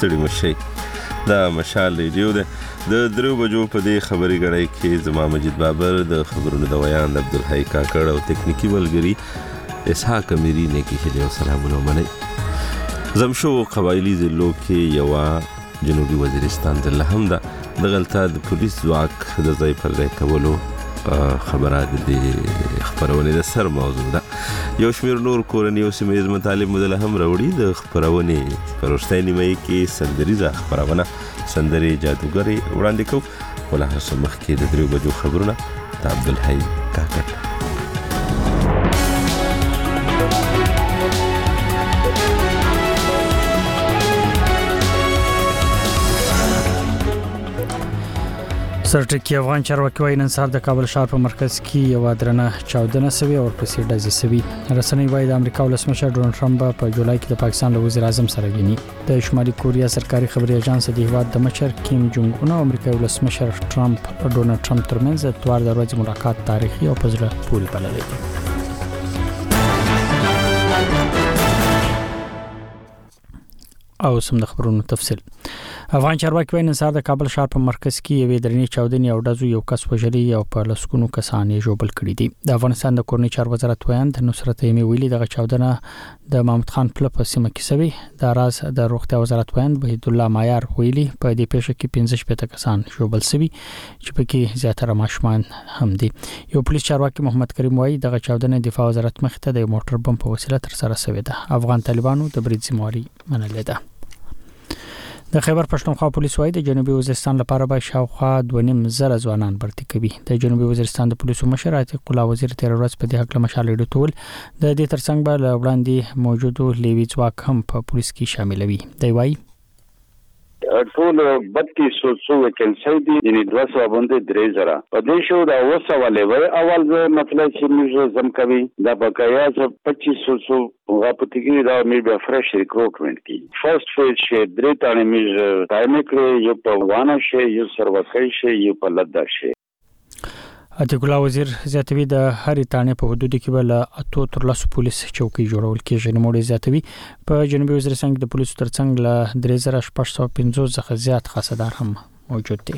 ستړي مشي. دا مشال ریډیو ده. د 3 بجو په دې خبري غړای کې زما مجید بابر، د خبرونو د ویان عبدالحی کاکړ او تکنیکی ملګری اسحاق امیری نه کې هلي سلامونه منئ. زمشو قبایلی ضلعو کې یو جنوبي وزیرستان ضلع هم ده. دغلته د پولیس ځواک د ځای پر ځای کولو خبرات د خبرونې د سر موضوع ده. یو شمیر نور کورنی او سیمه‌ییز مطالب مدله هم راوړي. د خبرونې په وروستۍ نیمه کې سندریزه خبرونه سندري جادوګري وړاندې کوو. ولا هر څه مخکې د 3 بجو خبرونه د عبدالحی کاکړ. سرټکی افغان چارواکي وايي نن سهار د کابل ښار په مرکز کې یو درنه چاودنه سوي او ورپسې ډزې سوي. رسنۍ وايي د امریکا ولسمشر ډونالډ ټرمپ په جولای کې د پاکستان له وزیر اعظم سره ویني. د شمالي کوریا سرکاري خبري اژانس د هیواد د مشر کیم جونګ اون او امریکایي ولسمشر ډونالډ ټرمپ ترمنځ د اتوار د ورځې ملاقات تاریخي او په زړه پورې بللی دی. او سم د خبرونو تفصیل. افغان چارواکي وايي نن سهار د کابل ښار په مرکز کې یوې درنې چاودنې او ډزو یو کس وژلی او په لسګونو کسان یې ژوبل کړي دي. د افغانستان د کورنۍ چارو وزارت ویان د نصرت ایمي ویلي دغه چاودنه د محمد خان پله په سیمه کې شوې. د راز د روغتیا وزارت ویان وحید الله مایار ویلي په دې پیښه کې 15 کسان ژوبل شوي چې پکې زیاتره ماشومان هم دي. یو پولیس چارواکي محمد کریم وايي دغه چاودنه دفاع وزارت مخ ته د موټر بم په وسیله تر سره شوې ده. افغان طالبانو د برید ذمہواري منلې ده. د خیبر پښتونخوا پولیس وايي د جنوبي وزیرستان لپاره به شاوخوا 2.5 ځوانان برتي کوي. د جنوبي وزیرستان د پولیسو مشر عتیق الله وزیر تیر ورځ په دې حق له مشالې ډټول د دې ترڅنګ به وړاندې موجودو لیوي ځواک هم په پولیس کې شاملوي. دی وايي ټول 3200 ویکنسي دي، یعنی 200 باندې 3000 په دې شو دا وسواله وای. اول مطلب چې موږ زم کوي دا بقایا 2500 غاپتګي دا مې به فرش ریکروټمنټ کی. فرست فیز شه درې تانه موږ ټایم کړی، یو په وانه شه، یو سروکای شه، یو په لدا شه. عتیق الله وزیر زیاتوي د هرې تانې په حدود کې بل 8 تر 10 پولیس چوکۍ جوړول کېږي. نوموړي زیاتوي په جنوبي وزیرستان کې د پولیسو ترڅنګ له 3650 څخه زیات خاصدار هم موجود دي.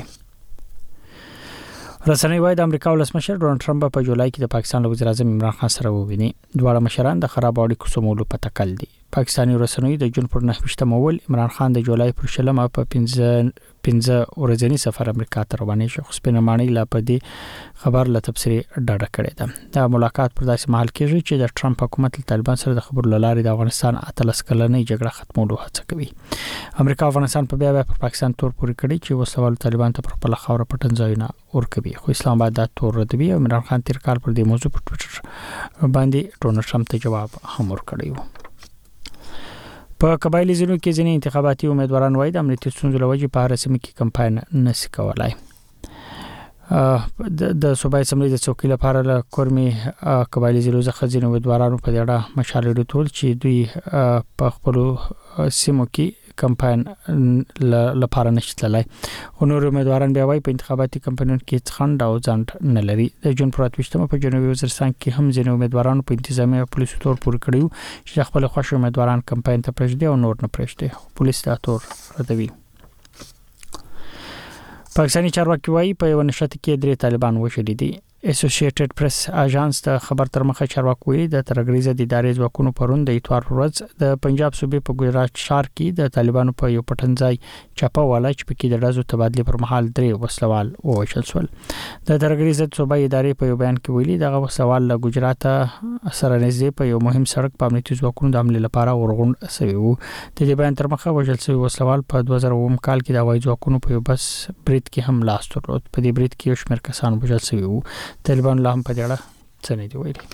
رسنۍ وايي د امریکا ولسمشر ډونالډ ټرمپ په جولای کې د پاکستان له وزیر اعظم عمران خان سره وویني. دواړه مشران د خراب اړیکو سمولو په تکل دي. پاکستاني رسنۍ د جون پر 9 مول عمران خان د جولای پر 15 په 15 ورځنی سفر امریکا ته روانې شو. خو سپینمانۍ لا په دې خبر له تفسیری ډاډه کړې ده. دا ملاقات پر داسې مهال کېږي چې د ټرمپ حکومت له طالبان سره د خبرو لارې د افغانستان 13 کلنۍ جګړه ختمولو هڅه کوي. امریکا افغانستان په بیا پر پاکستان تور پورې کړي چې وسوال طالبان ته پر خپل خاور پټنځایونه ورکوي. خو اسلام آباد دا تور ردوي. عمران خان تیر کال پر دې موضوع په ټوئیټر باندې ډونالډ ټرمپ ته جواب هم ورکړی و. په قبایلی ضلعو کې ځینې انتخاباتي امیدواران وايي د امنیتي ستونزو له وجې په هر سیمه کې کمپاین نشي کولای. د صوبایي اسمبلی د څوکۍ لپاره له کورمي قبایلی ضلعو څخه ځینې امیدوارانو په دې اړه مشالې ډټول چې دوی په خپل سیمو کې کمپاین لپاره نشي تللی. نور امیدواران بیا وايي په انتخاباتي کمپاینونو کې څخند او ځند نه لري. د جون پر 28 په جنوبي وزیرستان کې هم ځینې امیدوارانو په انتظامی او پولیسو تور پورې کړیو چې خپل خوښ امیدواران کمپاین ته پرېږدي او نور نه پرېږدي. پولیس دا تور ردوي. پاکستاني چارواکي وايي په یو نشته کې 3 طالبان وژلي دي. اسوسییټډ پریس اژانس د خبر تر مخه چارواکي ویلي د ترګریزه د ادارې ځواکونو پرون د اتوار ورځ د پنجاب صوبې په ګجرات ښار کې د طالبانو په یو پټنځای چاپه والا چې پکې د ډزو تبادله پر مهال 3 وسلوال ووژل شول. د ترګریزه صوبې ادارې په یو بیان کې ویلي دغه وسلوال له ګجرات سره نږدې په یو مهم سړک په امنیتي ځواکونو د حمله لپاره ورغون شوی وو. د دې بیان تر مخه وژل شوی وسلوال په 2009 کال کې د هوایي ځواکونو په یو بس برید کې هم لاس درلود. په دې برید کې یو شمېر کسان وژل شوی وو. طالبان لا هم په دې اړه څه نه دی ویلي.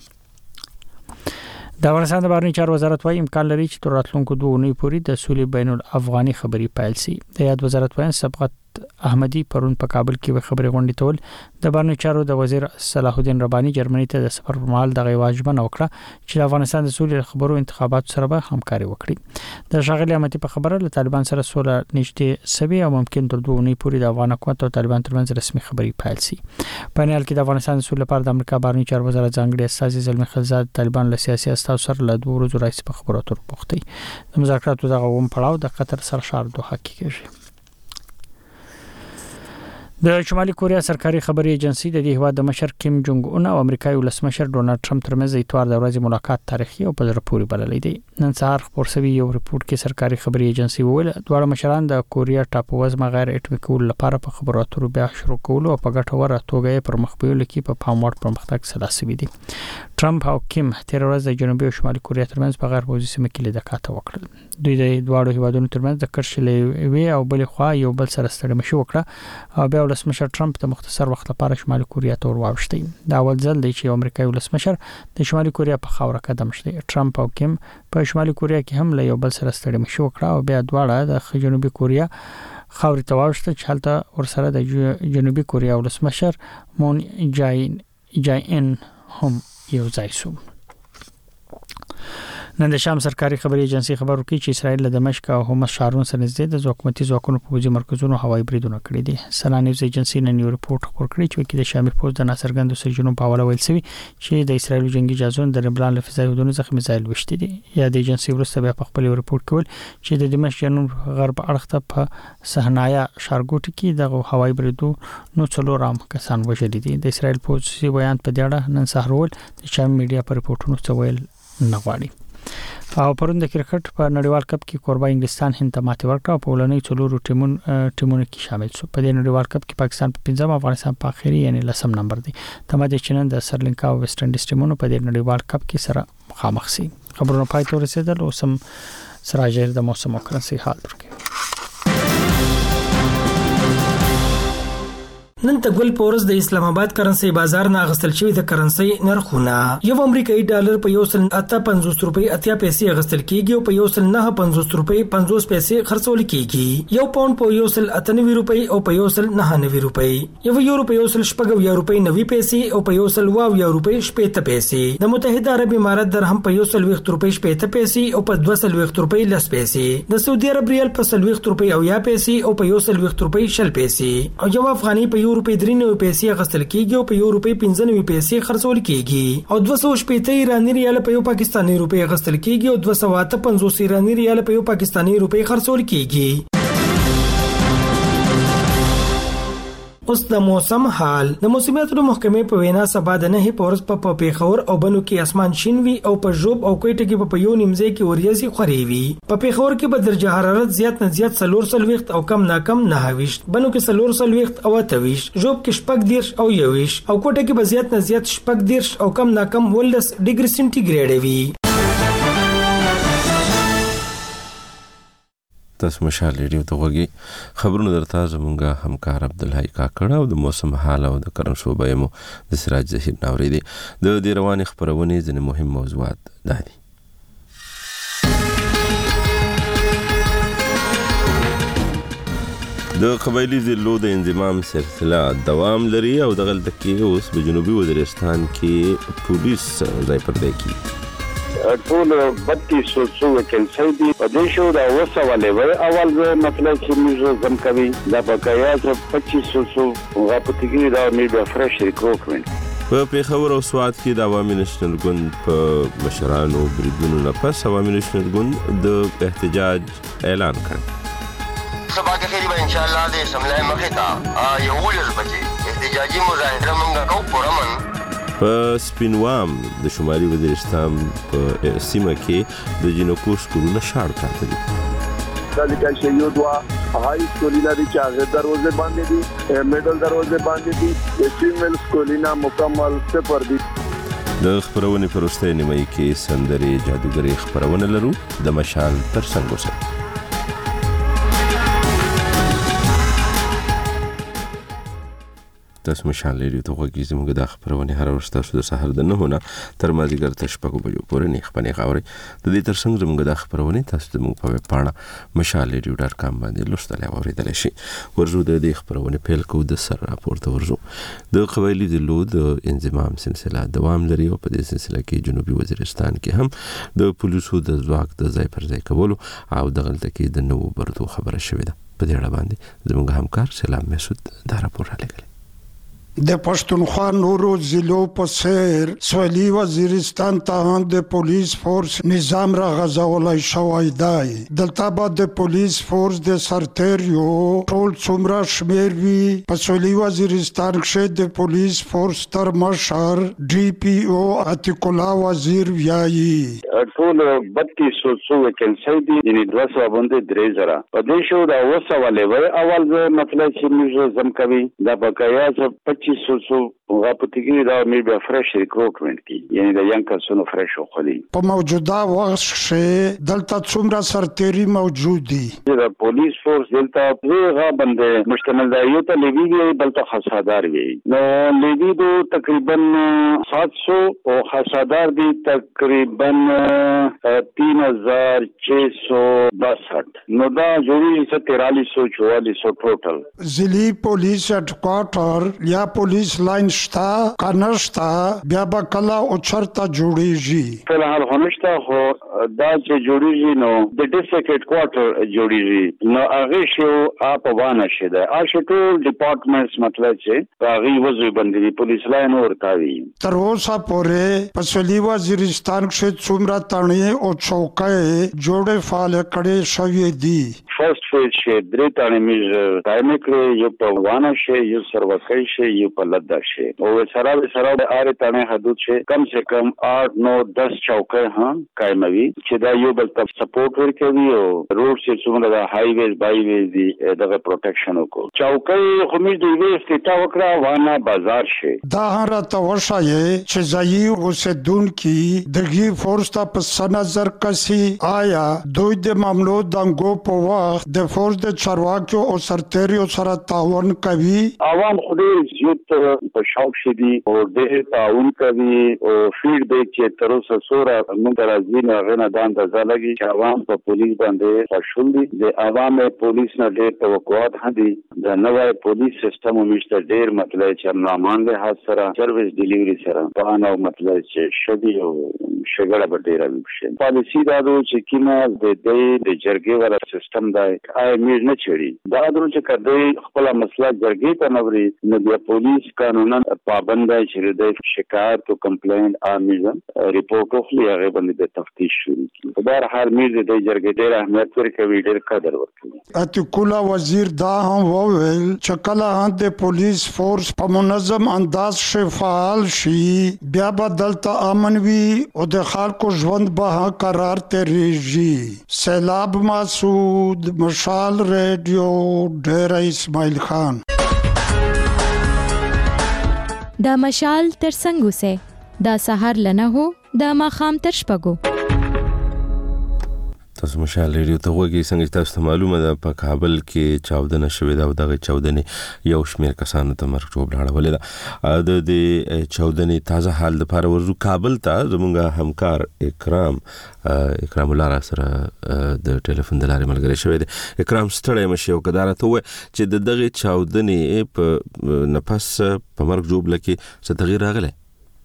د افغانستان د بهرنیو چارو وزارت وايي امکان لري چې تر راتلونکو 2 اونۍ پورې د سولې بین الافغاني خبري پیل شي. د یاد وزارت وايي سبقت احمدي پرون په کابل کې خبري غونډې تول د بهرنیو چارو د وزیر صلاح الدین رباني جرمني ته د سفر پر مهال د واجبونه وکړه چې افغانستان د سولې خبرو انتخابات سره به همکاري وکړي د شاغلي احمدي په خبره له طالبان سره سوله نشته سوي او ممکن تر 2 اونۍ پورې د افغان حکومت او طالبان ترمنځ رسمي خبري پیل شي په نهال کې د افغانستان د سولې لپاره د امریکا بهرنیو چارو وزارت ځانګړي استاذ زلمی خلیلزاد طالبان له سیاسي استاذ سره له 2 ورځې راځي په خبرو اترو بوختي د مذاکراتو دغه ووم پړاو د قطر سرشار دوحه کې کېږي د شمالي کوریا سرکاري خبري ایجنسی د دې هواد د مشر کیم جونګ اون او امریکایي ولسمشر ډونالد ټرمپ ترمنځ د اتوار د ورځې ملاقات تاریخي او په زړه پورې بللې دي نن سهار خبر شوی یو ریپورت کې سرکاري خبري ایجنسی وویل دواړه مشران د کوریا ټاپووزمه غیر اټومي کول لپاره په خبرو اترو بیا شروع کول او په ګټوره توګه پر مخ بیول کې په پاموړ پرمختګ سلاسي دي ټرمپ او کیم تیر ورځ د جنوبي او شمالي کوریا ترمنځ په غیر پوزي سیمه کې لیدکاته وکړل دوی د دواړو هیوادونو ترمنځ د کرشلې وی او بل خوا یو بل سره ستړي مشي وکړه او بیا ولسمشر ټرمپ د مختصر وخت لپاره شمالي کوریا ته ورواوښتي دا اول ځل دی چې امریکایي ولسمشر د شمالي کوریا په خاوره قدم شي ټرمپ او کیم په شمالي کوریا کې هم له یو بل سره ستړي مشي وکړه او بیا دواړه د جنوبي کوریا خاورې ته واوښتل چې هلته ورسره د جنوبي کوریا ولسمشر مون جاین هم یو ځای شو نن د شام سرکاري خبري ایجنسی خبر ورکړي چې اسرائیل د دمشق او حمص ښارونو سره نږدې د حکومتي ځواکونو په وجه مرکزونو هوایي بریدونه کړي دي سنا نیوز ایجنسی نن یو ریپورت خبر کړی چې د شامي پوز د ناصرګند سجنونو په حواله ویل شوی چې د اسرائیل جنگي جاسوس د لبنان له فضایي ودونو څخه میزایل وشتي دي یا د ایجنسی ورسته بیا په خپل ریپورت کول چې د دمشق جنوب غرب اړخ ته په صحنایا شارګوټ کې د هوایي بریدو نو څلورم کسان وژل دي د اسرائیل پوز بیان په دیاړه نن سهار ول د شام میډیا په ریپورتونو څه ویل نه غواړي او پرون د کرکټ په نړیوال کپ کې کوربه انګلستان هند ته ماتې ورکړه او په ولنۍ څلورو ټیمونو کې شامل شو په دې نړیوال کپ کې پاکستان په 5م افغانستان په اخیری یعنی 10م نمبر دی تماده چنن د سرلنکا او ویسټ انډیز ټیمونو په دې نړیوال کپ کې سره مخامخ شي خبرونه پای ته رسیدل او سم سراجر د موسم او کرنسي حال ورکړي نن تګول پورس د اسلام آباد کرنسي بازار نه غستل شوی د کرنسي نرخونه یو امریکایي ډالر په 1.58 روپۍ 80 پیسې غستل کیږي او په 1.59 روپۍ 50 پیسې خرڅول کیږي یو پاوند په 1.98 روپۍ او په 1.99 روپۍ یو یورو په 1.8 روپۍ 90 پیسې او په 1.8 روپۍ 80 پیسې د متحده عرب امارات درهم په 1.20 روپۍ 80 پیسې او په 2.20 روپۍ 10 پیسې د سعودي عرب ریال په 1.20 روپۍ 10 پیسې او په 1.20 روپۍ 10 پیسې او یو افغاني په روپۍ 93 پیسې غستل کیږي او په یو روپۍ 95 پیسې خرڅول کیږي او 280 ایرانی ریال په یو پاکستاني روپۍ غستل کیږي او 258 ایرانی ریال په یو پاکستاني روپۍ خرڅول کیږي اوس د موسم حال د موسمیاتو محکمې په وینا سبا د نه پورس په پیښور او بنو کې اسمان شین وي او په جوب او کوټه کې په یو نیمځای کې وریځي خوري وي په پیښور کې به درجه حرارت زیات نه زیات 4 او کم نه کم 9 بنو کې 4 او 28 جوب کې شپږ دیرش او 21 او کوټه کې به زیات نه زیات شپږ دیرش او کم نه کم 10 ډیګري سنټیګریډ وي تاسو مشال ریډیو ته وګورئ خبرونه درته زمونږه همکار عبدالحی کاکړ او د موسم حال او د کرن شوبې مو د سراج ظهیر ناوري دي د دې رواني خبرونه ځنې مهم موضوعات دي د قبایلی ضلعو د انضمام سلسله دوام لري او د غلطکی اوس په جنوبي وزیرستان کې پولیس ځای پر دی کی ټول 3200 ویکنسي دي په دې شو دا وسواله وای اول مطلب چې موږ زم کوي دا بقایا 2500 غاپتګي دا میډ فرش ریکروټمنت په پیښور او سوات کې د عوامي نېشنل ګوند په مشرانو بریدونو نه پس عوامي نېشنل ګوند د احتجاج اعلان کړ سبا کې خیری به ان شاء الله د سملای مخه تا یو ولر بچي احتجاجي مظاهره مونږ کوو پرمن په سپینوام د شمالي وزیرستان په سیمه کې د جنکو سکولونه شاړ پراته دي دا د شیو دوا هاي سکولینا دي چې هغه دروازه باندې دي میډل دروازه باندې دي د فیمیل سکولینا مکمل صفر دي د خبرونه پرسته نیمه کې سندري جادوګری خبرونه لرو د مشال تر څنګ وسه تاسو مشال لري ته وګورئ زموږ د خبرونه هر ورځ تاسو د سحر د 9 نه تر مازیګر ته شپږ بجو پورې نه خبرې غوړي د دې ترڅنګ زموږ د خبرونه تاسو زموږ په ویب پاڼه mashal.com باندې لوستل او اوریدل شي. ورزو د دې خبرونه پیل کو د سر راپورته ورزو د قبایلی د لود انضمام سلسله دوام لري او په دې سلسله کې جنوبي وزیرستان کې هم د پولیسو د ځواک د ځای پر ځای کولو او د غلطه کې د نوو برتو خبره شوې ده. په دې اړه باندې زموږ همکار سلام مسعود دا راپور راغلی. د پښتونخوا نورو ضلعو په څیر سویلي وزیرستان ته د پولیس فورس نظام را غځولای شوی دی. دلته به د پولیس فورس د سرتیریو ټول څومره شمیر وي. په سویلي وزیرستان کې د پولیس فورس تر مشر ډي پي او عتیق الله وزیر ویایي ټول 3200 ویکنسي دي یعنی 200 باندې 3000 په دې شو دا وسه ولې اول مطلب چې موږ زم کوي دا بقایا 2500 غاپتګي دا مې به فرش ریکروټمنت کی یعنی دا ینګ کسونو فرش خولي. په موجوده وخت کې دلته څومره سرتیري موجود دي. دا پولیس فورس دلته هغه باندې مشتمل دی یو ته لیوی وی بلته خاصادار وی نو لیوی دو تقریبا 700 او خاصادار دي تقریبا 3662 نو دا جوړی 4344 ټوټل. ضلعي پولیس هډکوارټر یا پولیس لاین شتا کنشتا بیا به کله او چرته جوړیږي. فلحال هنشتا خو دا چې جوړیږي نو د ډیسټریکټ هډکوارټر جوړیږي نو هغه شو اپ وانه شه دا ټول ډپارټمنټس مطلب چې هغه وځي باندې پولیس لاین ورتاوي. تر اوسه پورې په سویلي وزیرستان کې څومره تڼۍ او چوکۍ جوړې فعال کړي شوې دي. فرست فیز شه درې تڼۍ میز قائم کړې یو په وانه شه یو سروکای شه یو په لدا شه او سره د اره تڼۍ حدود شه کم سے کم 8 9 10 چوکۍ هم قائموي چې دا یو بل ته سپورټ ورکوي او روډ چې څومره د های ویز بای ویز دي دغه پروټیکشن وکړو. چوکۍ خو موږ د ویز ته وکړه وانه بازار شه دا راته وشایي چې ځایي اوسیدونکو دغه فورس ته په نظر کسي آیا دوی د معاملو دنګو په وخت د فورس د چارواکو او سرتیریو سره تعاون کوي. عوام خودي زیات په شوق شدي او د تعاون کوي او فیډبیک چې تر اوسه سوره موږ راځي نه غنه د اندازه لګي چې عوام په پولیس باندې خوشحال دي. د عوامي پولیس نه ډېر توقعات هدي د نوې پولیس سیستم مشته ډېر مطلب چې نامان له حاصل سره سرویس ډیلیوري سره په نو مطلب چې شدي او شګړه به ډېر وي. پالیسی دا دوی چې کیمه د جرګې ولا سیستم دا آی میز نه چړي دا درو چې کړي خپل مسله جرګې ته نوري نو بیا پولیس قانونا پابند دی چې د شکایت او کمپلینټ امیزن ریپورت خپل هغه باندې د تفتیش شروع کړي. په هر حال میز د جرګې ډېر اهمیت ورکوي ډېر قدر ورکوي. عتیق الله وزیر دا هم وویل چې کله د پولیس فورس په منظم انداز فعال شي بیا به دلته امن وي او د خلکو ژوند به قرار تیریږي. سیلاب مسعود مشال ریډیو ډیر اسماعیل خان. دا مشال تر څنګه سه دا سحر لنه هو دا ماخام تر شپګو. تاسو مشال ریډیو ته وګورئ څنګه تاسو ته معلومه ده په کابل کې چاودنه شوې ده او دغه چاودنې یو شمېر کسانو ته مرګ جوړ لاړولې ده. د دې چاودنې تازه حال د لپاره ورزو کابل ته زموږ همکار اکرام الله سره د ټلیفون د لارې ملګری شوی دی. اکرام ستړی مشه او کدارته و چې دغه چاودنې په نفس په مرګ جوړ لکه څه تغییر راغلی.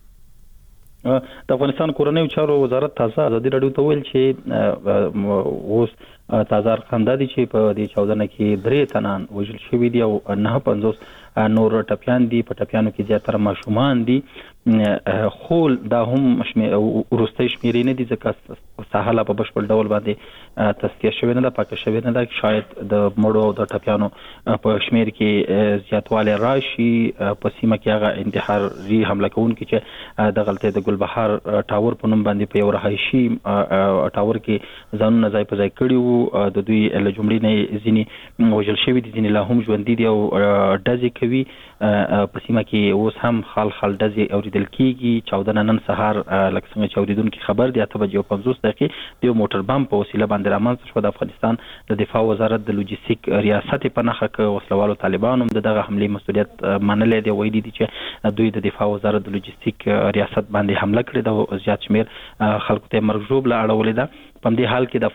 د افغانستان کورنیو چارو وزارت تازه ازادي راډیو ته ویل چې اوس تازه خندا دي چې په دې چاودنه کې 3 تنان وژل شوي دي او 950 نور ټپيان دي. په ټپيانو کې زیاتره ماشومان دي خو دا هم ورستۍ شمیرې نه دي ځکه ساحله په بشپړ ډول باندې تصفیه شوې نه ده پاکه شوې نه ده. شاید د مړو او د ټپيانو په شمیر کې زیاتوالی راشي. په سیمه کې هغه انتحاري حمله کوونکي چې د غلطۍ د ګلبهار ټاور په نوم باندې په یو رهایشي ټاور کې ځانونه ځای په ځای کړي وو د دوی له جملې نه ځینې وژل شوي دي ځینې لا هم ژوندي دي او ډزې کوي کوي په سیمه کې اوس هم خال ډزې اوریدل کیږي. چاودنه نن سهار لکه څنګه چې اوریدونکو خبر دی 8:50 د موټر بم په وسیله باندې رامنځته شو. د افغانستان د دفاع وزارت د لوجستیک ریاست په نخښه کې وسلوالو طالبانو دغه حمله مسؤلیت منلې دی. وایي دي چې دوی د دفاع وزارت د لوجستیک ریاست باندې حمله کړې ده او زیات شمیر خلکو ته مرګ ژوبله اړولې ده. په دې حال کې د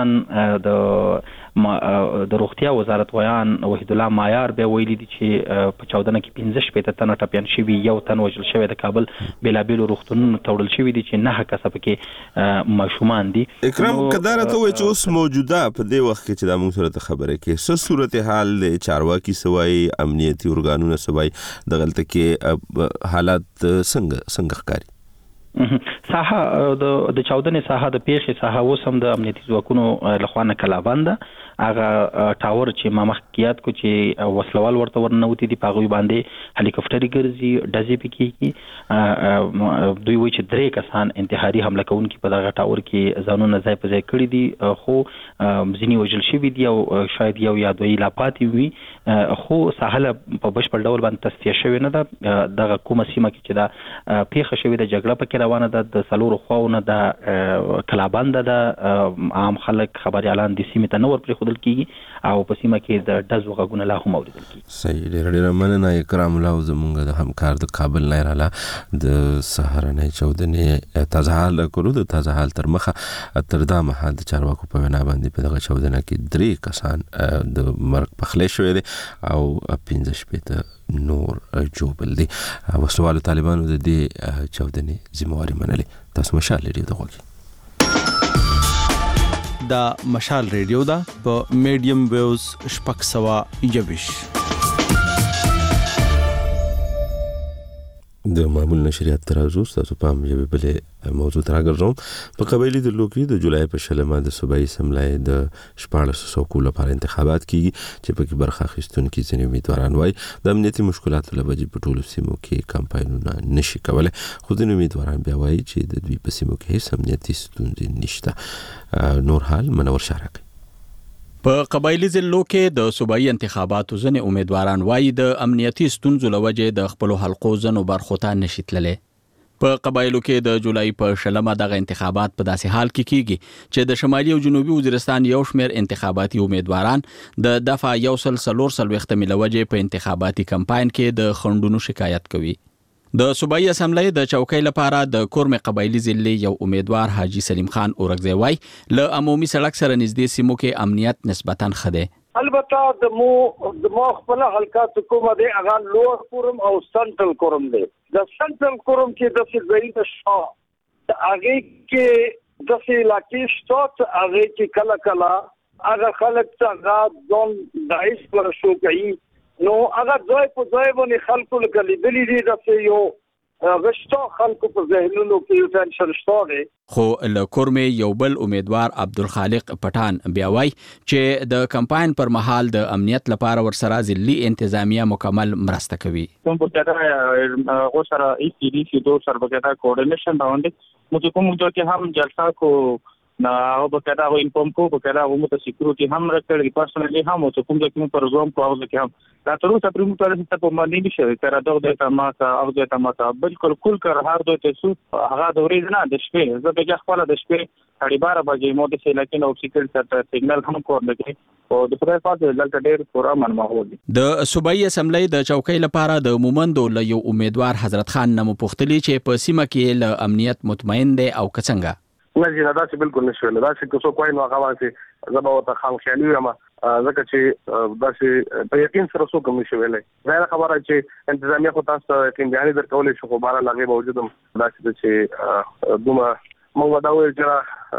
افغانستان د روغتیا وزارت ویان وحید الله مایار به ویلي دي چې په چاودنه کې 15 تنه ټپیان شوي، یو تن وژل شوی. د کابل بېلابېلو روغتونونو تړل شوي دي چې 9 کسه پکې ماشومان دي. اکرام کدارته وایي چې اوس موجوده په دې وخت کې چې دا موږ سره خبره کې څه صورتحال د چارواکي سوای امنیتي ارګانونو سوای دغلته کې حالات څنګه ښکاري؟ ساحه د چاودنې ساحه د پیښې ساحه اوس هم د امنیتي ځواکونو لخوا نه کلابنده. هغه ټاور چې ما مخکیات کو چې وسلوال ورته ورنوتی دي په هغوی باندې هلیکاپټري ګرځي، ډزې پکې کیږي. دوی وایي چې 3 کسان انتحاري حمله کوونکي په دغه ټاور کې ځانونه ځای په ځای کړي دي، خو ځینې وژل شوي دي او شاید یو یا دوی لا پاتې وي. خو ساحله په بشپړ ډول باندې تصفیه شوې نه ده. دغه کومه سیمه کې چې دا پیښه شوې ده جګړه پکې روانه ده، د څلورو خواونه د کلابنده ده. عام خلک خبري اعلان د سیمې ته نه ورپرېښودل کیږي او په سیمه کې د ډزو غږونه لا هم اورېدل کیږي. صحیح. ډېره مننه اکرام الله زموږ د همکار د کابل نه رااله د سهارنۍ چاودنې تازه حال کولو. د تازه حال تر مخه تر دا مهال د چارواکو په وینا باندې په دغه چاودنه کې 3 کسان د مرګ پخلی شوی دي او 15 نور جوبل دي. وسلوالو طالبانو د دې چاودنې ذمہواري منلې. تاسو مشال لري د غوږی دا مشال ریډیو دا په میډیم ویوز 621 د معمول نشریات ترازو تاسو په یوه بلې موضوع راګرځوم. په قبایلی د لوکي د جولای په شلمه د صوبایي اسمبلی د 1400 لپاره انتخابات کیږي چې په کې برخه اخیستونکي ځینې امیدواران وایي د امنیتي مشکلاتو له وجې په ټولو سیمو کې کمپاینونه نشي کولای. خو ځینې امیدواران بیا وایي چې د دوی په سیمو کې هیڅ امنیتي ستونزې نشته. نور حال منور شارک. په قبایلی ضلعو کې د صوبایي انتخاباتو ځنې امیدواران وایي د امنیتي ستونزو له وجې د خپلو حلقو ځنو برخو ته نشي تللی. په قبایلو کې د جولای په شلمه دغه انتخابات په داسې حال کې کیږي چې د شمالي او جنوبي وزیرستان یو شمېر انتخاباتي امیدواران د دفعه 140 ملوجې په انتخاباتي کمپاین کې د خنډونو شکایت کوي. د صوبایي اسمبلی د چوکۍ لپاره د کورمې قبایلی ضلع یو امیدوار حاجی سلیم خان اورګزی وای له عمومي سړک سره نږدې سیمو کې امنیت نسبتاً ښه دی. البته د مو خپل حلقات کومه دی هغه لوړ کورم او سنټرل کورم دی. د سنټرل کورم کې د فزایي شو د هغه کې د علاقې شته هغه کې کله هغه خلک څنګه ځون دایس پر شو کوي نو هغه ځای په ځای باندې خلکو لیدلې دي د یو غشتو خلکو په ذهنونو کې یو ټنشن شته. خو له کورمې یو بل امیدوار عبدالخالق پټان بیا وایي چې د کمپاین پر مهال د امنیت لپاره ورسره ضلعي انتظامیه مکمل مرسته کوي. کوم په کېدا او سره ECDC دو سره په کېدا کوارډینیشن باندې موږ کوم کې هم جلسه کو نه او په کېدا او انفورم کو په کېدا او مت سکیورټي هم راکړي پرسنلی هم او کوم کې پر زوم کو او کې هم دا تر اوسه پرمو تر څه په باندې نشي تر دا د تماسا او د تماسا بالکل کول کار هر دوی ته سو هغه د ورځې نه د شپې زه به خپل د شپې 12 بجې مو د سیلکین او سکیورټي سیګنال هم کور لګي او د پرې پاتې دلته ډېر پورا منماحول دي. د صوبایي اسمبلی د چوکۍ لپاره د مومندو له یو امیدوار حضرت خان نمو پوښتلی چې په سیمه کې له امنیت مطمئن دی او څنګه. نه دا چې بالکل نشو نه دا چې څو کوی نو هغه واسي زما او ته خام خیالي یم ځکه چې دا چې په یقین سره څو کوم شي ویلې دا خبره چې انتظامیه خو تاسو یقین بیان درکولې شو خو بار لګي موجودم دا چې دومره موږ دا وایو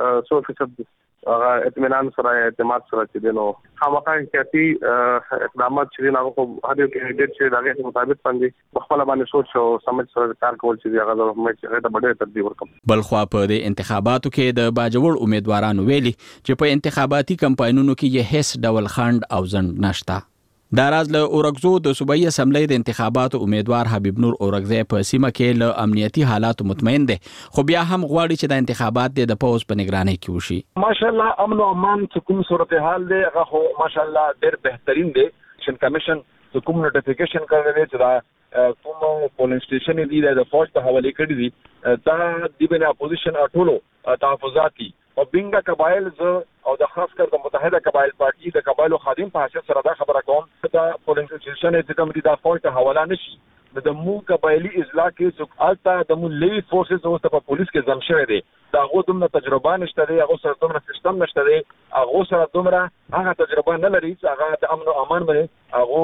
چې 100% هغه اطمینان سره اعتماد سره چې دینو خامخا احتیاطي اقدامات چې نه خو هغه کې ډېر چې دغه مطابق باندې خپل باندې سوچ او سمج سره کار کول چې هغه د مې ته ډېر ترتیب ورکوم. بل خو په د انتخاباتو کې د باجوړ امیدوارانو ویلي چې په انتخاباتي کمپاینونو کې یې هیڅ ډول خنډ او ځنډ نشته. دا راز له اورګزو د صوبایي اسمبلی د انتخاباتو امیدوار حبیب نور اورګزی په سیمه کې له امنیتي حالاتو مطمئن دی خو بیا هم غواړي چې د انتخابات د پوز په نگرانۍ کې وشي. ماشاءالله امن او امان چې کوم صورتحال دی هغه خو ماشاءالله ډېر بهترین دی. کمیشن کوم نوټیفیکیشن کړی دی چې دا کوم پولینګ سټیشن دی د فوج ته حواله کړی دي دا د بنا اپوزیشن ټولو تحفظاتي او بینګا قبایل او د خاص کر د متحده قبایل پارټي د قبایلو خادم په حیثیت سره دا خبره کوم دا پولینګ سټیشن چې کوم دي دا فوج ته حواله نشي د مو قبایلی اضلاع کې څوک الته د مو لیوی فورسز او په پولیس کې ځم شوی دی دا غو دومره تجربه نشته دی هغه سره دومره سیستم نشته دی هغه سره دومره هغه تجربه نه لري چې هغه د امن او امان باندې هغه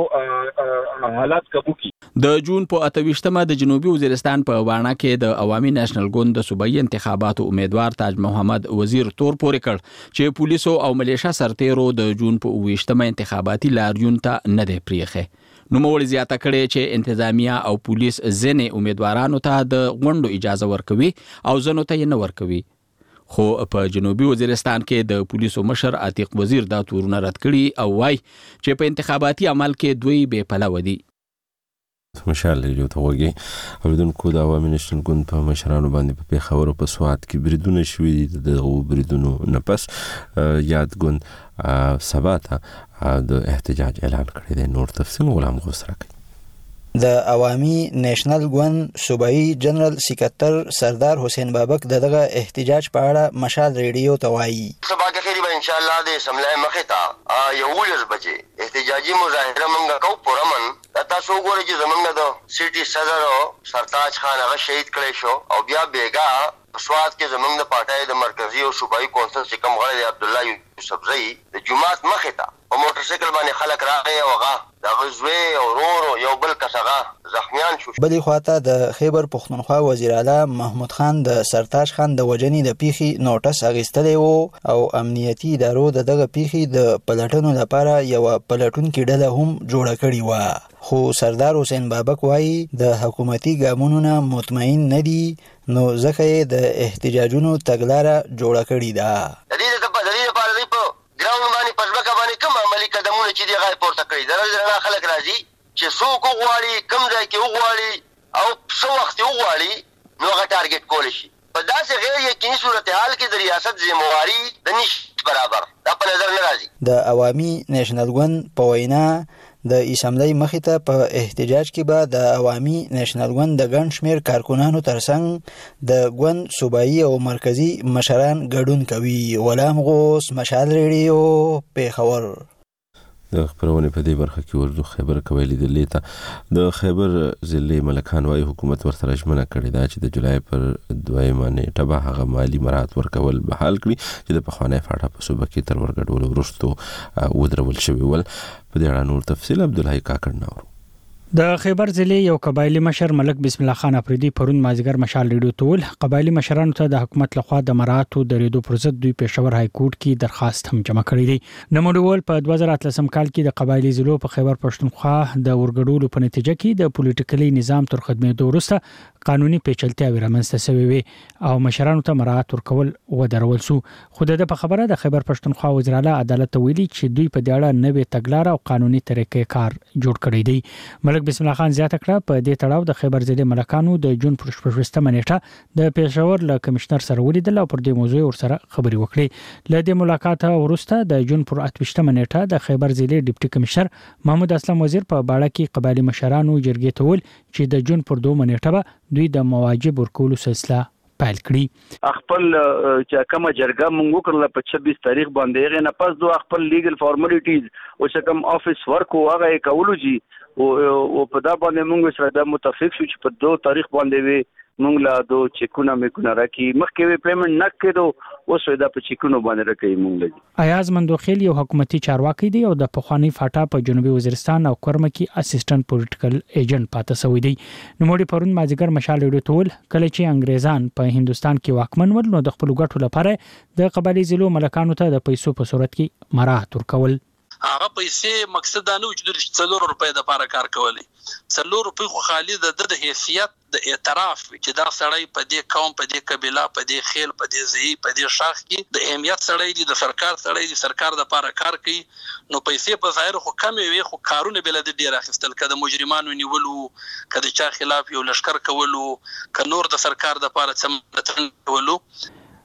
حالات قابو کړي. د جون په 28مه د جنوبي وزیرستان په واڼه کې د عوامي نېشنل ګوند د صوبایي انتخاباتو امیدوار تاج محمد وزیر تور پورې کړ چې پولیسو او ملیشیا سرتیرو د جون په 28مه انتخاباتي لاریون ته نه دی پریخه. نوموړي زیاته کړې چې انتظامیه او پولیس ځینې امیدوارانو ته د غونډو اجازه ورکوي او ځینو ته یې نه ورکوي. خو په جنوبي وزیرستان کې د پولیسو مشر عتیق وزیر دا تورونه رد کړي او وایي چې په انتخاباتي عمل کې دوی بې پلوه دي. مشال ریډیو ته وګورئ اوریدونکو د عوامي نېشنل ګوند په مشرانو باندې په پیښور او په سوات کې بریدونه شوي دي. دغه بریدونو نه پس یاد ګوند سبا ته د احتجاج اعلان کړی دی. نور تفصیل غلام غوسره کوي. د عوامي نېشنل ګوند صوبایي جنرال سکرټر سردار حسین بابک دغه احتجاج په اړه مشال ریډیو ته وایي سبا کې خیر به ان شاء الله د سملای مخه تا یو ولز بچي احتجاجي مظاهره مونږ کو پرمن تاسو ګورئ چې زمونږ د سیټي صدر سرتاج خان هغه شهید کړی شو او بیا بیګا سواد کې زمونږ د پارټای د مرکزی او صوبایي کونسل چې کوم غړي عبد الله یوسفزئی د جمعات مخه تا په موټر سایکل باندې خلک راغی او هغه د غزوی او رورو یو بل کسغه زخمیان شو. بلې خواته د خیبر پښتونخوا وزیر اعلی محمود خان د سرتاج خان د وجنې د پیخي نوټس اغیستلی وو او امنیتي ادارو دغه پیخي د پلټنو لپاره یو پلټونکو ډله هم جوړه کړې و. خو سردار حسین بابک وایي د حکومتي ګامونو نه مطمئن نه دي نو ځکه د احتجاجونو تګلاره جوړه کړې ده. د دې لپاره په ګراوند باندې پښبکه باندې کوم عملی قدمونه چې دی غای پورته کړی درنه خلک راځي چې څوک غواړي کوم ځای کې غواړي او څو وخت غواړي نو هغه ټارګټ کول شي. په داسې غیر یقیني صورتحال کې د ریاست ذمہواری د نشټ برابر دا په نظر نه راځي. د عوامي نېشنل ګوند په وینا د اسمبلی مخې ته په احتجاج کې به د عوامي نېشنل ګوند د ګڼ شمېر کارکونانو ترڅنګ د ګوند صوبایي او مرکزی مشران ګډون کوي. غلام غوث مشال ریډیو پیښور. د خبرونه په دې برخه کې ورته خبر کوي لیدلې ته د خیبر ضلع ملکان وايي حکومت ورته ژمنه کړې ده چې د جولای پر 2 نیټه به هغه مالی مراد ورکول بحال کړي چې د پخوانی فاټا په صوبه کې تر ورګډول وروسته ودرول شوی ول. په دې اړه نور تفصیل عبدالحی کاکړ نورو. د خیبر ضلع یو قبایلی مشر ملک بسم الله خان افریدي پرون مازیګر مشال ریډیو تول قبایلی مشرانو ته د حکومت لخوا د مراتو د ریډو پر ضد دوی پېښور های کورټ کې درخواست هم جمع کړی دی. نموډول په 2013 کال کې د قبایلی ضلعو په خیبر پښتونخوا د ورګډولو په نتیجه کې د پولیټیکلی نظام تر خدمتو وروسته قانوني پیچلتیا ورمنځته شوې وي او مشرانو ته مرات ورکول ودرول شو. خو د په خبره د خیبر پښتونخوا وزیر اعلی عدالت ویلي چې دوی په دې اړه نوې تګلارې او قانوني طریقې کار جوړ کړی دی. ملک بسم الله خان زیاته کړه په دې تړاو د خیبر ضلع ملکانو د جون پر 28مه نیټه د پېښور له کمشنر سره ولیدل او پر دې موضوع ورسره خبري وکړي. له دې ملاقات وروسته د جون پر 28مه نیټه د خیبر ضلع ډیپټي کمشنر محمود اسلم وزیر په باړه کې قبایلی مشرانو جرګې ته ول چې د جون پر 2 نیټه دوی د مواجب ورکولو سلسله پیل کړي. خپل چې کومه جرګه مونږ وکړله په 26 تاریخ باندې هغه نه پس دوه خپل لیګل فارمالیټیز او چې کوم افیس ورک هغه کولو جی او په دا باندې مونږ سره د متفق شو چې په 2 تاریخ باندې وي مونږ لا دو چیکونه میکونه راکې مخکې پیمنټ نه کېدو اوس دا په چیکونو باندې راکې مونږ لګي. ایاز مندوخیل یو حکومتي چارواکي دی او د پخوانی فاټا په جنوبي وزیرستان او کرمه کې اسسټنټ پولیټیکل ایجنټ پاتې شوی دی. نوموړي پرون مازیګر مشال ریډیو تول کله چې انګریزان په هندستان کې واکمن ول نو د خپل ګټو لپاره د قبایلی ضلعو ملکانو ته د پیسو په صورت کې مرات ورکول. هغه پیسې مقصد دا نه و چې د 4 روپۍ د لپاره کار کولی. 4 روپۍ خو خالي د حیثیت د اعتراف چې دا سړی په دې قوم په دې قبيله په دې خیل په دې ځای په دې شاخ کې د اهمیت سړی دی د سرکار سړی دی سرکار د لپاره کار کوي نو پیسې په ظاهر خو کمې وي خو کارونه بل د ډیر اخیستل کده مجرمانو نیولو کده چا خلاف یو لشکر کولو ک نور د سرکار د لپاره څه کولو.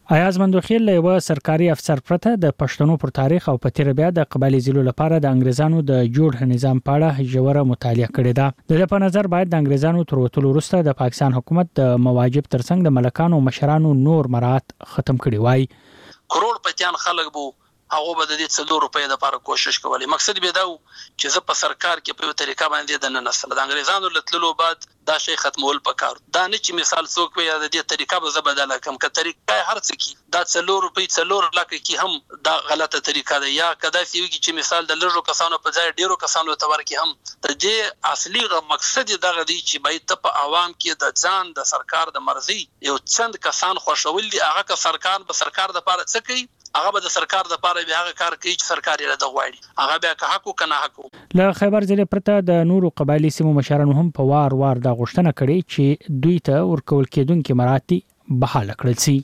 ایاز مندوخیل له یو سرکاري افسر پرته د پښتنو پر تاریخ او په تیر بیا د قبایلی ضلع لپاره د انګریزانو د جوړ نظام په اړه ژوره مطالعه کړې ده. د په نظر باید د انګریزانو تر وټولو وروسته د پاکستان حکومت د مواجب ترڅنګ د ملکانو مشرانو نور مراعات ختم کړي وای. کروڑ پتیان خلک بو هغه به د 200 روپۍ لپاره کوشش کولی. مقصد به دا و چې زه په سرکار کې په طریقه باندې د ننسل د انګریزانو لتللو بعد دا شی ختمول پکار. دا نه چې مثال څوک وي د دې طریقه به زبدل کم ک طریقه هر څه کی دا 200 روپۍ 4 لکه کی هم دا غلطه طریقه ده یا کدا سی وی چې مثال د لږو کسانو په ځای ډیرو کسانو ته ورکی هم د دې اصلي مقصد دغه دی چې باید ته په عوام کې د ځان د سرکار د مرزي یو څند کسان خوشول دي هغه که سرکار به سرکار د پاره څه کوي هغه به د سرکار د پاره به هغه کار کوي چې سرکار یې د غواړي هغه بیا که حق کنه حق. له خیبر ضلع پرته د نورو قبایلی سیمو مشرانو هم په وار د غوښتنه کړې چې دوی ته ورکول کېدونکې مراتب بحاله کړل شي.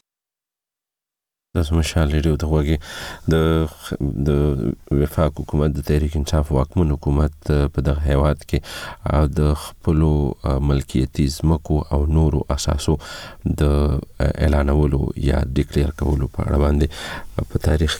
د مشال ریډیو ته وګي د وفاق حکومت د تحریک انصاف واکمن حکومت په دغه هیواد کې او د خپل ملکیتي ځمکو او نورو اساسو د اعلانولو یا ډیکلیئر کولو په اړه باندې په تاریخ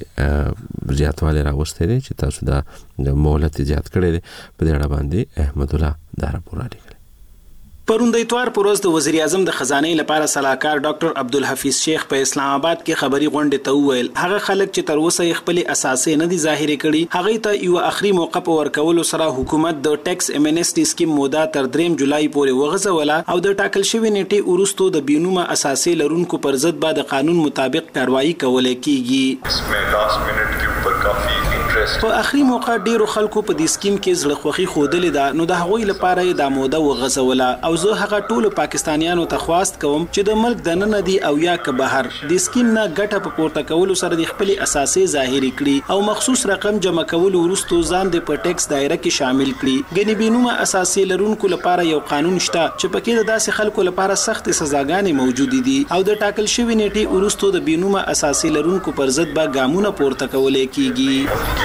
کې زیاتوالی راوستی دی چې تاسو د مهلت زیات کړی دی. په دې اړه باندې احمد الله دا راپور رالیږلی. پرون د اتوار پر ورځ د وزیر اعظم د خزانه لپاره صلاحکار ډاکټر عبدالحفیظ شیخ په اسلام آباد کې خبري غونډه ته وویل هغه خلک چې تر اوسه خپل اساسي نه دي ظاهر کړي هغه ته یو اخري موقع په ورکول سره حکومت د ټیکس امنیسټي سکیم موده تر 3 جولای پورې وغځوله او د ټاکل شوی نیټه ورستو د بینومه اساسي لرونکو پر ضد بعد قانون مطابق کاروایی کول کیږي. اسمه 10 منټ کې پر کافي په اخري موقع ډیرو خلکو په دې سکیم کې زړه خوخي خودلې ده نو د هغوی لپاره د موده وغځوله او زه هغه ټول پاکستانیانو ته خواست کوم چې د ملک دننه دي او یا که بهر د سکیم نه ګټه په پورته کولو سره د خپل اساسي ظاهري کړي او مخصوص رقم جمع کول ورستو ځان د په ټیکس دایره کې شامل کړي. غني بینومه اساسي لرونکو لپاره یو قانون شته چې پکې د داسې خلکو لپاره سخت سزاګانې موجود دي او د ټاکل شوی نیټه ورستو د بینومه اساسي لرونکو پر ضد به ګامونه پورته کول کیږي.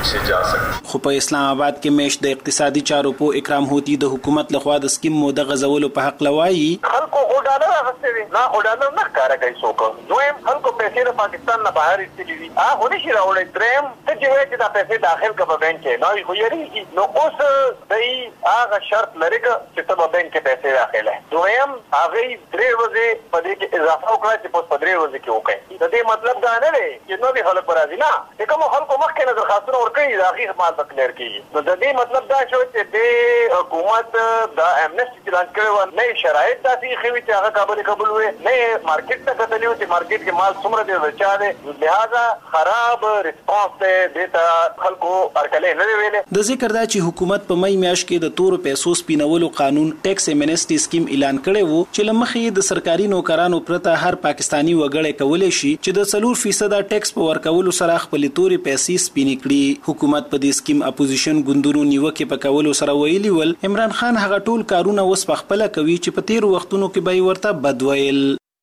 خو په اسلام آباد کې مېش د اقتصادي چارو په اکرام هوتی د حکومت لخوا د سکیم موده غزولو په حق لوایي خلکو غوډاله راغستې نه غوډاله نه کار کوي څوک دویم خلکو پیسې د پاکستان نه بهر ایستلې دي هغه نشي راوړی. دریم ته چې دا پیسې داخل کړه په بانک کې نو خو یې نو اوس دای هغه شرط لري چې ته په بانک کې پیسې داخله دویم هغه 3 ورځې په دې کې اضافه وکړه چې په 3 ورځې کې وکړي. د دې مطلب دا نه دی چې نو به خلک راځي نه کوم خلکو مخکې نه درخواستونه ورکړي دا هغه مال تکلیر کیږي. نو د دې مطلب دا شو چې د حکومت د امنیسټي چلان کړو نه شرایط داسې خوي چې هغه قابل وي نه مارکیټ ته کتلی و چې مارکیټ کې مال څومره دی ورچا دی لہذا خراب ریسپانس دی د خلکو ارکلې نه ویلې. د ذکر دا چې حکومت په مې میاشت کې د تور پیسو سپینولو قانون ټیکس امنیسټي سکیم اعلان کړی وو چې لمخې د سرکاري نوکرانو پرته هر پاکستانی وګړی کولای شي چې د 4% ټیکس په ورکولو سره خپل توري پیسې سپینې کړي. حکومت په دې سکیم اپوزیشن ګوندونو نیوکه په کولو سره ویلي ول عمران خان هغه ټول کارونه وس په خپل کوي چې په تیر وختونو کې به ورته بدویل.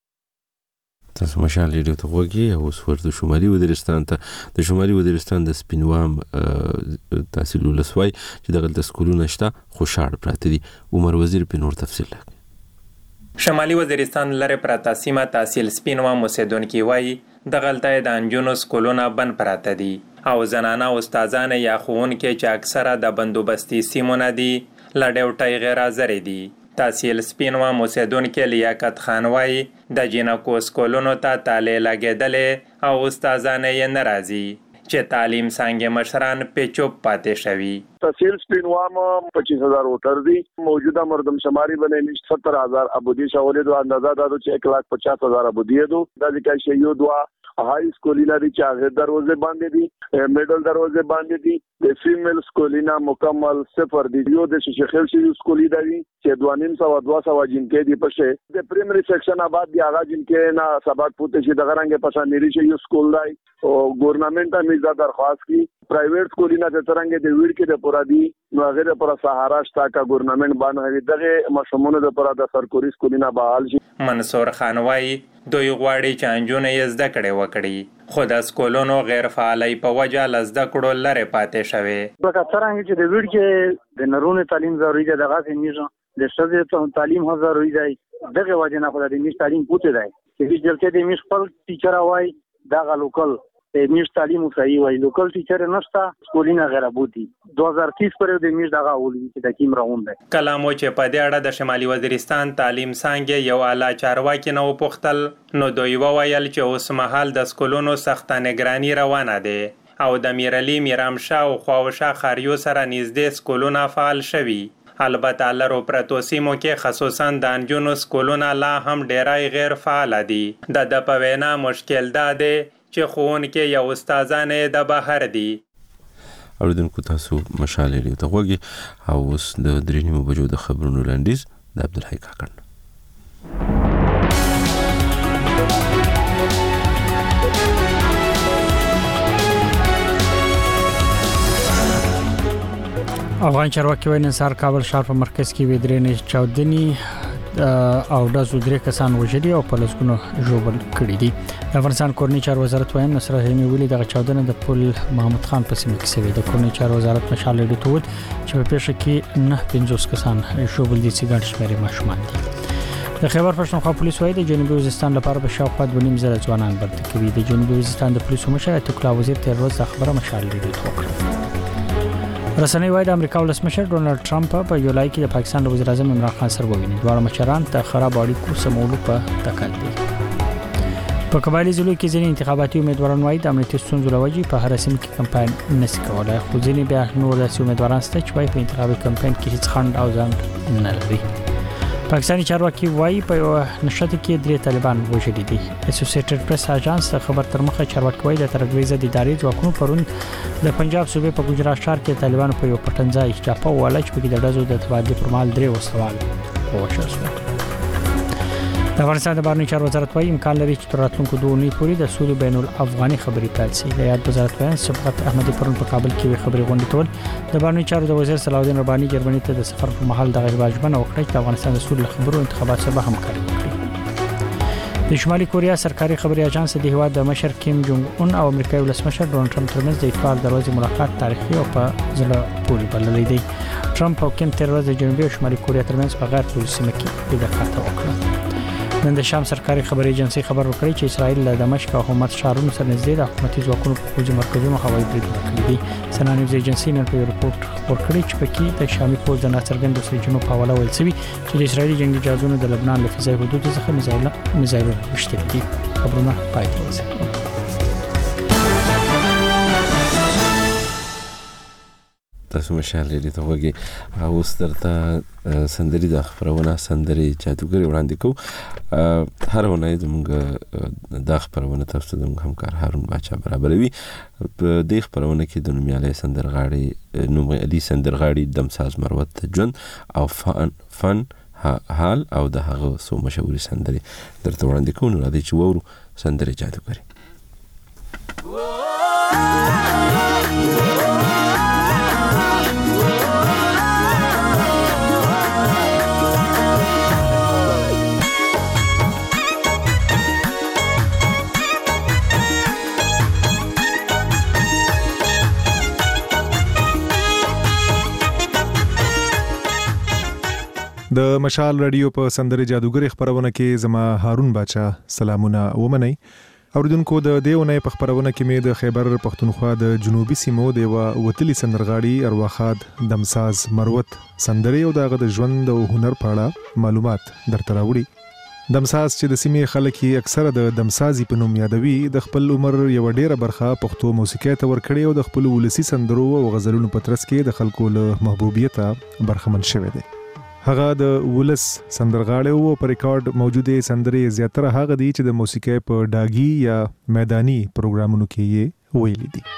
تاسو مشال ریډیو ته وګورئ او ورته د شمالي وزیرستان ته د شمالي وزیرستان د سپینوام تحصیل ولسوای چې دغه د سکولونو شته خوشاړ پراته دي. عمر وزیر په نور تفصیل لري. شمالي وزیرستان لره پراته سیمه تحصیل سپینوام اوسیدونکو وایي د غلطۍ د انجونو سکولونه بند پراته دي او زنانه استادان یا ښوونکي چې اکثره د بندوبستي سیمونه دي له ډیوټۍ غیر حاضر دي. تحصیل سپینوام اوسیدونکو لیاقت خان وایي د جنکو سکولونو ته تاله لګېدلې او استادان یې ناراضي چې تعلیم څنګه مشران په چوپ پاتې شوي. تحصیل سپینوام 25000 ووټر دي موجوده مردم شماری بنې 70000 ابودی شاولې دوه اندازه دا چې 150000 ابودی دو د ځکه چې یو دوه هاي سکولینا دي چې هغه دروازه باندې دي میډل دروازه باندې دي د فیمیل سکولینا مکمل 0 دي یو د شیخل شي سکولی دي چې 200 جنکې دي پښه د پرایمري سیکشن آباد دي هغه جنکې نه سبق پوتې شي دغه رنګ پسند لري شي یو سکول دی او ګورنمنت امید درخواست کی پرایویټ سکولینا د ترنګ د ویډ کې د پورا دي نو هغه پر سهارا شتا کا ګورنمنت باندې دغه مشمونه د پورا د سرکوري سکولینا بحال شي. منصور خان وایي دوی غواړي چې انجونې یې زده کړې وکړي خو د سکولونو غیر فعالۍ په وجه له زده کړو لرې پاتې شوې. لکه څرنګه چې د ویډ کې د نرونو تعلیم ضروري دی دغه نیږه د ښځې تعلیم هم ضروري دی دغه وجه نه خو د دې تعلیم پوتې دی چې جلته د میش خپل ټیچر وای دا لوکل میش تعلیم صحیح وای لوکل ټیچر نشتا سکولینه غیر بودی 2030 پر د میش دغه اولي چې د کیم راوند ده. کلامو چې په دې اړه د شمالي وزیرستان تعلیم څنګه یو اعلی چارواکي نو پختل نو دوی وویل چې اوس مهال د سکولونو سخت نگرانی روانه ده او د میرعلی میرامشاه او خواوشا خاریو سره نږدې سکولونه فعال شوي. البته لرو پرتو سیمو کې خصوصا د انجونو سکولونه لا هم ډیرای غیر فعال دي. د پوینا مشکل ده چې ښوونکي یا استادان د بهر دي. اوریدونکو تاسو مشال لري ته وګورئ او اوس د درېنیمو بجو د خبرونو لاندیز د عبدالحی کاکړ. افغان چارواکي وايي نن سهار کابل ښار په مرکز کې ویدرېنې چاودنې او ډزو درې کسان وژلي او په لسګونو ژوبل کړي دي. د افغانستان کورنۍ چارو وزارت وايي نصرت رحیمي ویلي دغه چاودنه د پل محمد خان په سیمه کې شوې. د کورنۍ چارو وزارت مشال لري ته چې په پیښه کې 950 کسان ژوبل دي چې ګڼ شمېر ماشومان دي. د خیبر پښتونخوا پولیس وايي د جنوبي وزیرستان لپاره په شاوخوا 2.5 ځوانان برته کوي. د جنوبي وزیرستان د پولیسو مشر اتوکلا وزیر تیر ورځ خبره مشال لري ته وکړه. رسنۍ وايي د امریکا ولسمشر ډونالد ټرمپ په جولای کې د پاکستان وزیر اعظم عمران خان سره وویني. دواړه مشران ته خراب اړیکو سمولو په تکل دي. په قبایلی ضلعو کې ځینې انتخاباتي امیدواران وايي د امنیتي ستونزو لوجې په هر سیمه کې کمپاین نشي کولای. خو ځینې بیا نور داسې امیدواران شته چې وايي په انتخابي کمپاین کې هیڅ خنډ او ځنډ نه لري. پاکستاني چارواکي وايي په نشته کې 3 طالبان وژلي دي. اسوسییټډ پریس اژانس د خبر تر مخه چارواکي وايي د ترګریزه د ادارې ځواکونو پرون د پنجاب صوبې په ګجرات ښار کې طالبانو په یو پټنځای چاپه وواله چې په کې د ډزو د تبادلې پر مهال 3 وسوال وشول شو. د افغانستان د بهرنیو چارو وزارت وايي امکان لري چې تر راتلونکو 2 اونۍ پورې د سولې بین الافغاني خبرې پیل شي. د یاد وزارت وايي شفقت احمدي پرون په کابل کې خبرې غونډه کول. د بهرنیو چارو د وزیر صلاح الدین رباني جرمني ته د سفر په مهال د غیباجبنه وکړه چې د افغانستان د سولې خبرو انتخابات سره همکاري وکړي. د شمالي کوریا سرکاري خبري اژانس د هیواد د مشر کیم جونګ اون او امریکایي ولسمشر ډونالد ټرمپ ترمنځ د اتفاق دروازې ملاقات تاریخي او په زړه پورې بللی دی. ټرمپ او کیم تر ورځې د جنوبي او شمالي کوریا ترمنځ په غیر پولیسي سیمه کې مذاکرات وکړل. نن د شام سرکاري خبري ایجنسی خبر ورکړی چې اسرائیل له دمشق او حکومت شهرونو سره نږدې د حکومتي ځواکونو په پوځي مرکزونو هوایي بریدونه کړي دي. سنا نیوز ایجنسی نن په رپورت ورکړی چې پکې د شامي پوځ د ناڅرګندو سرچینو په حواله ویل شوی چې د اسرائیلي جنگي جهازونو د لبنان له فضايي حدود څخه میزایلونه وشتل دي. خبرونه پای ته ورسېدل. تاسو مشال لري ته وګورئ او سترته سندري د خبرونه سندري جادوګری وړاندې کو. هر ونه زموږ د خبرونه تاسو د همکار هارون باچا برابروي. په دې خبرونه کې د نومیالي سندرغاړي نومیالي سندرغاړي دمساز مروت جون او فن حال او د هغه سو مشهوري سندري درته وړاندې کوو. نو راځي چې وورو سندري جادوګری. د مشال رادیو په سندري جادوګری خبرونه کې زما هارون باچا سلامونه ومنئ. اوریدونکو د دیونه په خبرونه کې مې د خیبر پښتونخوا د جنوبي سیمو د وتلی سندرغاړي ارواخاد دمساز مروت سندري او دغه د ژوند او هنر په اړه معلومات درته راوړي. دمساز چې د سیمې خلک یې اکثره د دمسازي په نوم یادوي د خپل عمر یو ډیره برخه پښتو موسیقي ته ورکړي او د خپل ولسی سندرو او غزلونو په ترڅ کې د خلکو له محبوبیت برخمن شوی دی. هغه د ولس سندرغاړي او په ریکارډ موجوده سندري زیاتره هغه دي چې د موسیقي په ډاګي یا میداني پروګرامونو کې یې ویلي دي.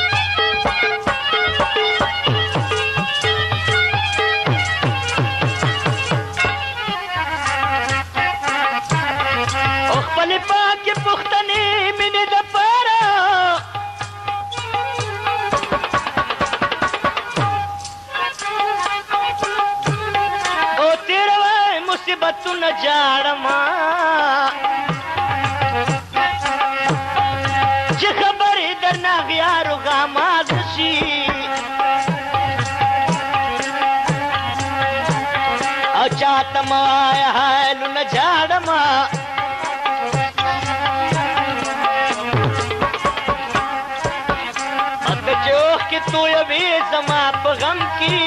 جاړما چې خبرې درنه غیارو غاماز شي او چاته ما هاي لونه جاړما یوې زما په غم کې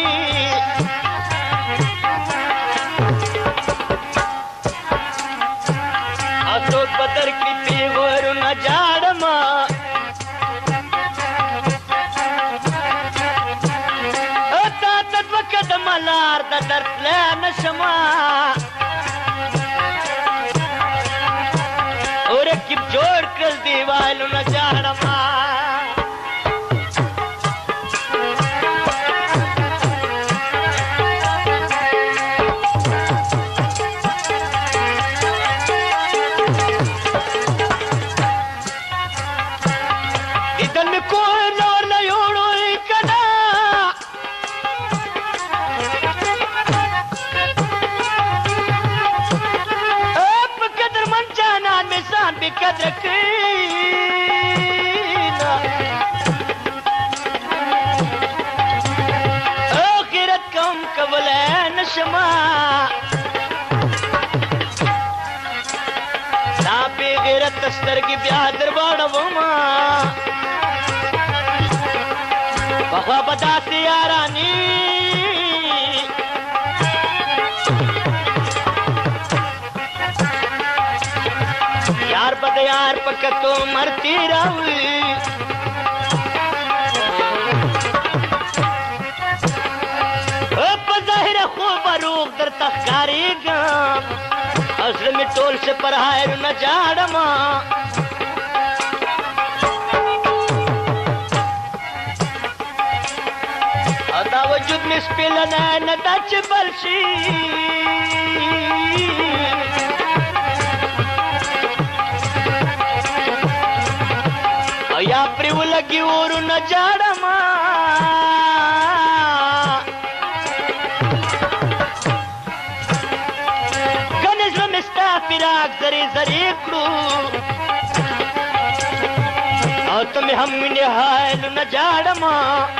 څوک به درکړي پیغورونه جاړمه تا ته دوه قدمه لار د در تلی نشمه ورکیب جوړ کړل دیوالونه جاړمه قدر کینا آخرت کم کولای نشما دا بی غیرت سترګې بیا درواړوما پخوا به داسې یارانې یار بد یار پکتو مرتی راوی په ظاهر خوب روغ در تخکاریږم اصل می ټول سے پر هایر نه جاړما ادا وجود می سپلنه نه دچ بلشي یا پریو لگی ورو نه جاړما کنه زما مستا فراق زری زری کړو او ته هم نه حال نه جاړما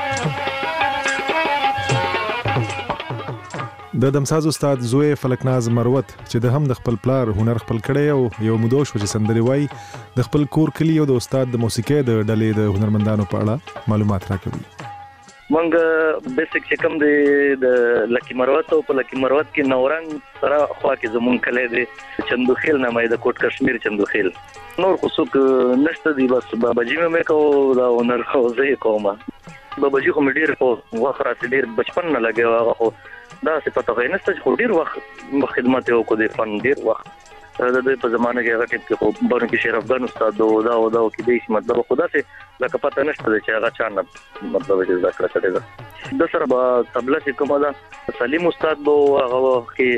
د دمساز استاد زوی فلکناز مروت چې د هم د خپل پلار هنر خپل کړي او یو مدوش و چې سندري وای د خپل کور کلی او د استاد د موسیقۍ د ډلې د هنرمندانو په اړه معلومات راکوي. مونږ بیسیک چې کوم د لکی مروت او په لکی مروت کې نورنګ سره خوا کې زمون کلی دی چندوخیل نامه د کوټ کشمیر چندوخیل نور خو څوک نشته دی بس باباجي مې کو دا هنر خو زه کومه باباجي خو مې ډیر په وخت راځي ډیر بچپن نه لګي هغه خو دا څه پته غوښنه چې خو ډیر وخت خدمت یې وکړ د فن ډیر وخت د دې په زمانه کې هغه ټیپ کې خو بانو کې شریف افغان استاد دا کې دې مطلب خدا سي لکه پته نشته چې هغه چا نه مطلب چې ذکر کړی دا د سره با تبله چې کومه ده سلیم استاد بو هغه کې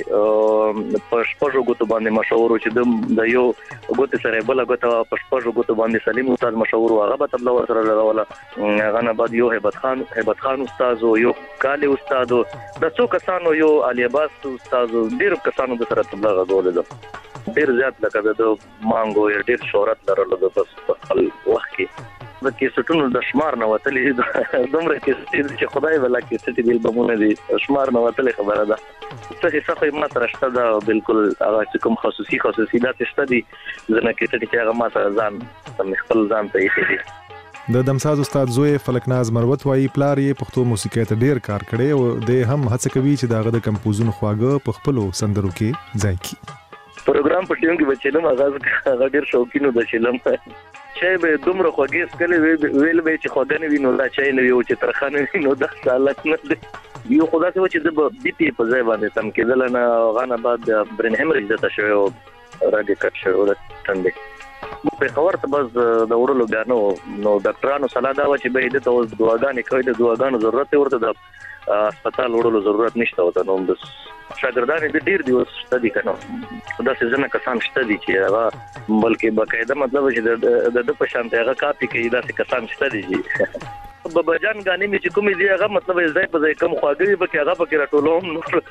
پښپژو غوته باندې مشهور چې د یو غوته سره بل غوته پښپژو غوته باندې سلیم استاد مشهور هغه به تبله سره راولا هغه نه بعد یو هیبت خان استاد یو کالي استاد د څو کسانو یو علي عباس استاد ډیر کسانو د سره تبله غوول دي ډیر زیات لکه د مانګو ډیر شهرت لرلو د بس په خپل وخت کې د کیسټونو د شمار نه وتلې دومره چې خدای ولا کیسټ دی البومونه دي شمار نه وتلې خبره ده څه څه ما سره شته دا بالکل هغه کوم خصوصي دا شته دي زنه کیسټ چې هغه ما سره ځان خپل ځان ته یې دي. د دمساز استاد زوی فلکناز مروت وایي پلار یې پښتو موسیقۍ ته ډیر کار کړی او د هم هڅه کوي چې داغه د کمپوزونو خواږه په خپلو سندرو کې ځای کړي. پروګرام په ټیم کې بچلم هغه ډیر شوقینو د چلم چې به دومره خوږې سکلې ویل به چې خوګنه وینو دا چای نه یو چې ترخانه وینو دا حالت نه دی یو خدا څه چې د بي پي په ځای باندې تم کېدل نه غانه بعد برین هیمریج د تشوي او راډي کټ شو ورته په خبر ته بس د وړلو بیا نو ډاکټرانو صلاح دا و چې به د توس دواګانې کوي د دواګانو ضرورت ورته د هسپتال وړلو ضرورت نشته وته نو بس شاګردان دې ډیر دی وسته دي کنه دا څه ځنه کسان شته دي چې هغه بلکې باقاعده مطلب چې د په شان ته هغه کاپی کوي دا څه کسان شته دي بابا جان غانې مې چې کومې دی هغه مطلب ځای په ځای کم خواږي به هغه پکې راټولوم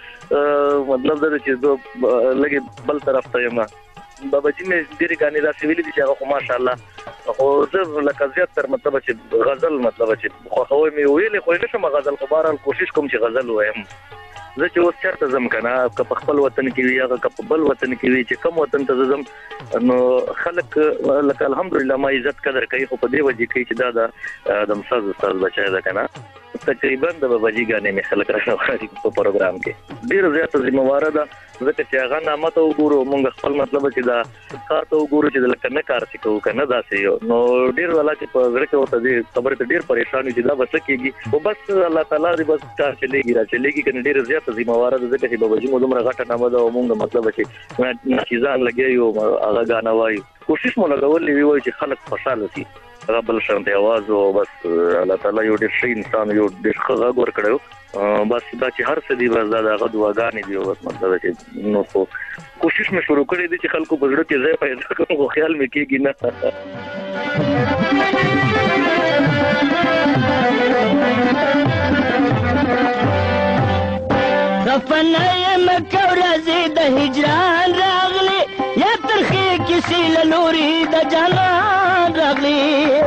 مطلب دا چې لګي بل طرف ته یم بابا جی مې ډېر غانې دا سویلې دي چې هغه ماشاءالله خو زه لکه زیات تر مطلب چې غزل مطلب چې خو مې ویلې خو نشم غزل خو بهرحال کوشش کوم چې غزل وایم زه چې اوس چرته زم کنه که په خپل وطن کې وي هغه که په بل وطن کې وي چې کوم وطن ته زم نو خلک لکه الحمدلله ما عزت قدر کوي خو په دې وجه کې چې دا د مساز استاد بچای دا کنه تقریبا د بجې غانې مې خلک راغلي په پروګرام کې ډیر زیاته ذمہواره ده ځکه چې هغه نامه ته وګورو مونږ خپل مطلب چې دا کار ته وګورو چې لکه نه کار کوو کنه دا سي نو ډیر ولا چې په ځکه وته دې خبره ته ډیر پریشان دي دا بس کېږي او بس الله تعالی دې بس کار چلےږي را چلےږي کنه ډیر زیاته ذمہواره ده ځکه چې بجې مو دومره غټه نامه ده مونږ مطلب چې نشيزان لګي او هغه غانا وایي کوشش مو لګولې وي چې خلک خوشاله شي غبل شانته आवाज او بس الله تعالی یو ډیر ښه انسان یو ډیر ښه غوړ کړو بس دا چې هر څه دی بس دا غدواګانې دی بس مطلب چې نو کوشش مې شروع کړې دي چې خلکو په زړه کې ځای پیدا کړم خو خیال مې کېږي نه رفنای مکور زید هجران راغلی یا ترخی کسی لوري د جانان راغلی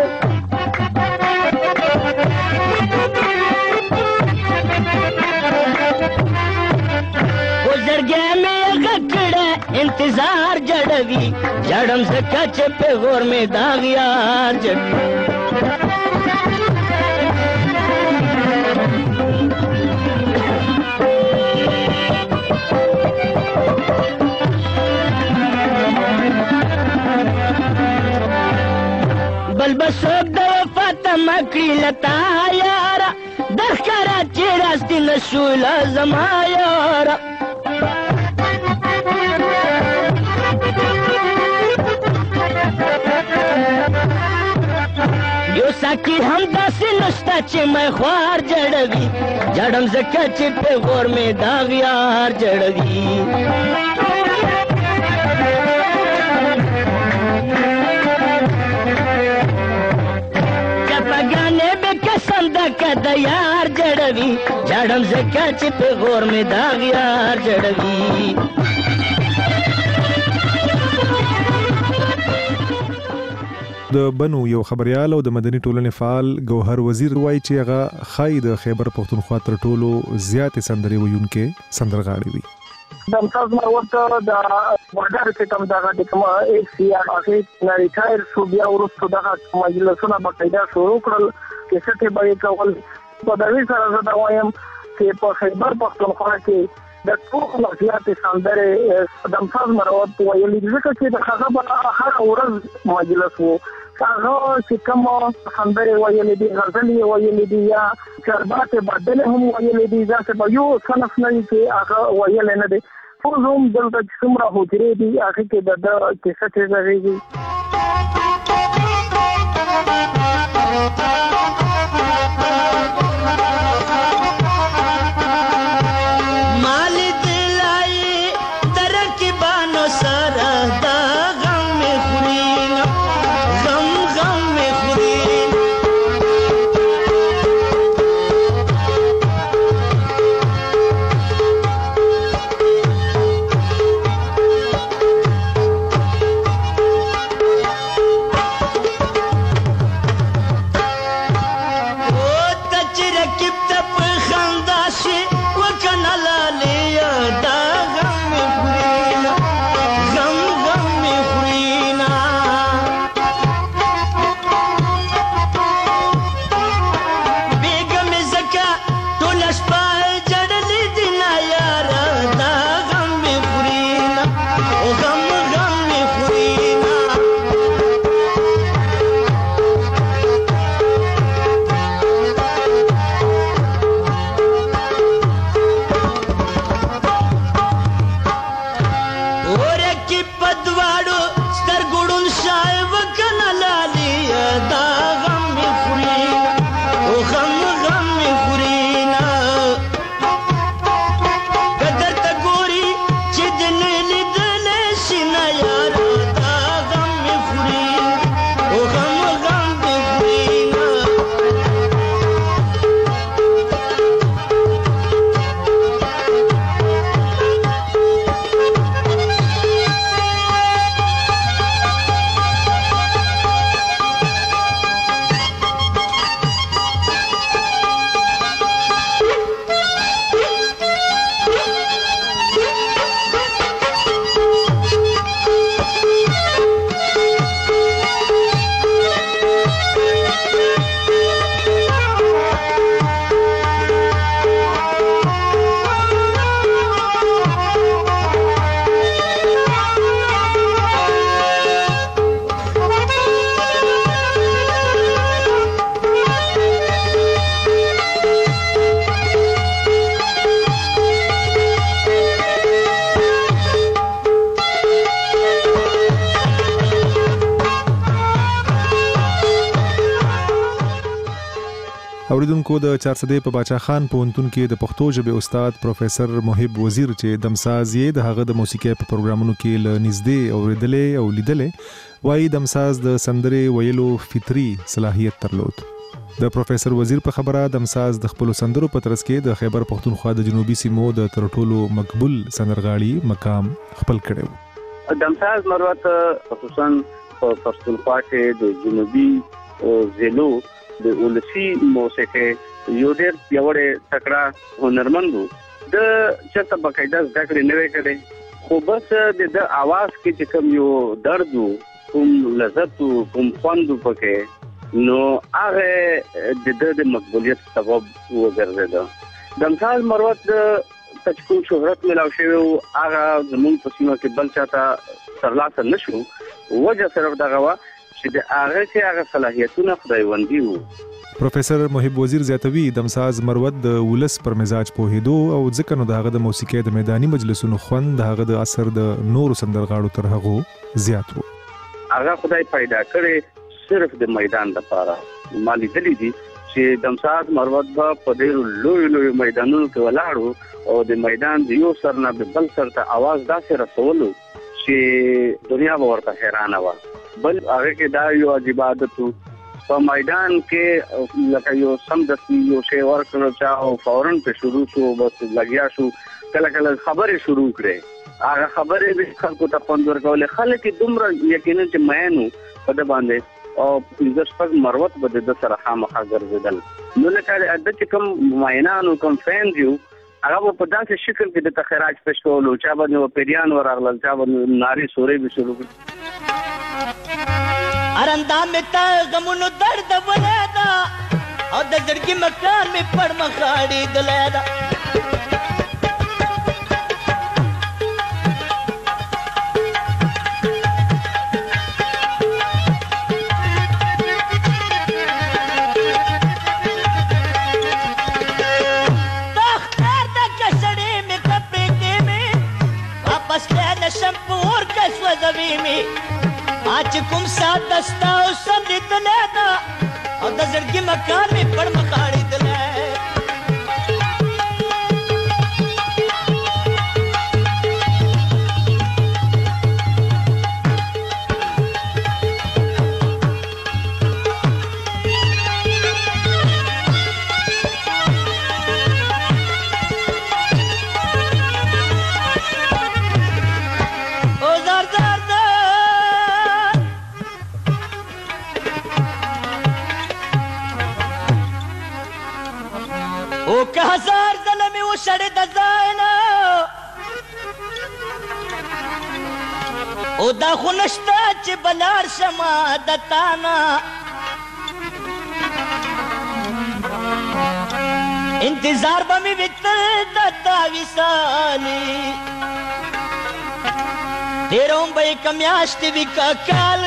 گزرګې مې غکړه انتظار جړوي جړم زکه چې په غور مې داغیار جړ بل بسوک د وفات مکړی لتا یارا دخکرا چې راستي نشول زما یارا یو ساکی هم داسې نشته چې مې خوار جړوي جړم زکه چې په غور مې داغیار جړوي د یار جړوي جړم زکه چې په غور مې داغیار جړوي د بنو یو خبريال او د مدني ټولنې فعال ګوهر وزیر وایي چې هغه خای د خیبر پختونخوا تر ټولو زیات سندري ویونکې سندرغاړي وي د مساز مرورته د وړاندې چې کوم دغه کوم سی آر هغه نه ریټایر شو بیا ورسته دغه مجلسونه باقاعده شروع کړل چې څه به کول په دغه سره زه دا وایم چې په خیبر پختونخوا کې د ټول زیات سندره د مساز مرورته ویلي ځکه چې د هغه هر ورځ مجلس وو هغه چې کوم سندره ویلي دي غزلې ویلي دي یا چربات بدل هم ویلي دي ځکه په یو صنف نه کې هغه ویل نه دي خو زوم دلته څومره هوجري دي هغه کې د کیسه څه زویږي مال دلای درک بانو سره دا غم می خورین غم می خورین اوریدونکو د 400 په باچا خان پوهنتون کې د پښتو ژبې استاد پروفیسور محب وزیر چې دمساز یې د هغه د موسیقي په پروګرامونو کې ل نږدې اوریدلې او لیدلې وایي دمساز د سندرې ویلو فطري صلاحیت درلود. د پروفیسور وزیر په خبره دمساز د خپل سندرو په ترڅ کې د خیبر پختونخوا د جنوبي سیمو د تر ټولو مقبول سندرغاړي مقام خپل کړو. دمساز مروت خصوصا په پختونخوا کې د جنوبي ضلعو د ولسی موسیقي یو ډېر پیاوړی تکړه هنرمند د چته بقاعده ذکر نه وکړي خو بس د आवाज کې چې کوم یو درد کوم لذت کوم خوند پکې نو هغه د مقبولیت سبب وګرځیدا. دمساز مروت د تشکیل شهرت ملاو شوی هغه زمون په سیمه کې بل چاته ترلاسه نشو وجه صرف دغه وا چې د هغه کې هغه صلاحیتونه خدایوندي وو. پروفیسور محب وزیر زیاتوي دمساز مروت د ولس پر مزاج پوهېدو او ځکه نو دغه د موسیقي د میداني مجلسونو خوند دغه د اثر د نور سندرغاړو تر هغه زیات وو. هغه خدای پیدا کړي صرف د میدان لپاره. مالی دلی دي چې دمساز مروت په ډېر لوی میدانونو کې ولاړو او د میدان د یو سر نه بل سر ته आवाज داسې رسولو چې دنیا به ورته حیرانه وه. بل هغه کې دا یو عجیب عادت په میدان کې لکه یو سمدستي یو شی ورکړو چا او فورن په شروع شو بس لګیا شو کله کله خبرې شروع کړې هغه خبرې به خلکو ته پوند ورکول خلک دومره یقینا چې مینو په د باندې او د شپږ مروت به د سره خامخا ګرځیدل نو لکه د چې کوم مینانو کوم فین دیو هغه په داسې شکل کې د تخراج پېښ کولو چا باندې پیریان ورغلل چا باندې ناری سورې به شروع ارندا متا غمونو درد ولادا او د زړګي مکان می پړ مخاړي دلادا تختار د کسړې می کپې کې می واپس له شمپور کس وځوي می आज कुम साथ दस्ता संदित लेना और दजर की मकान में पड़ मकाड़ी दिले हजार ظلمي وشړې د ځاینا او دا خو نشته چې بلار شمه د تانا انتظار به مې وکړ د تاویسالي ډېروم به یې کمیاشتې وي که کال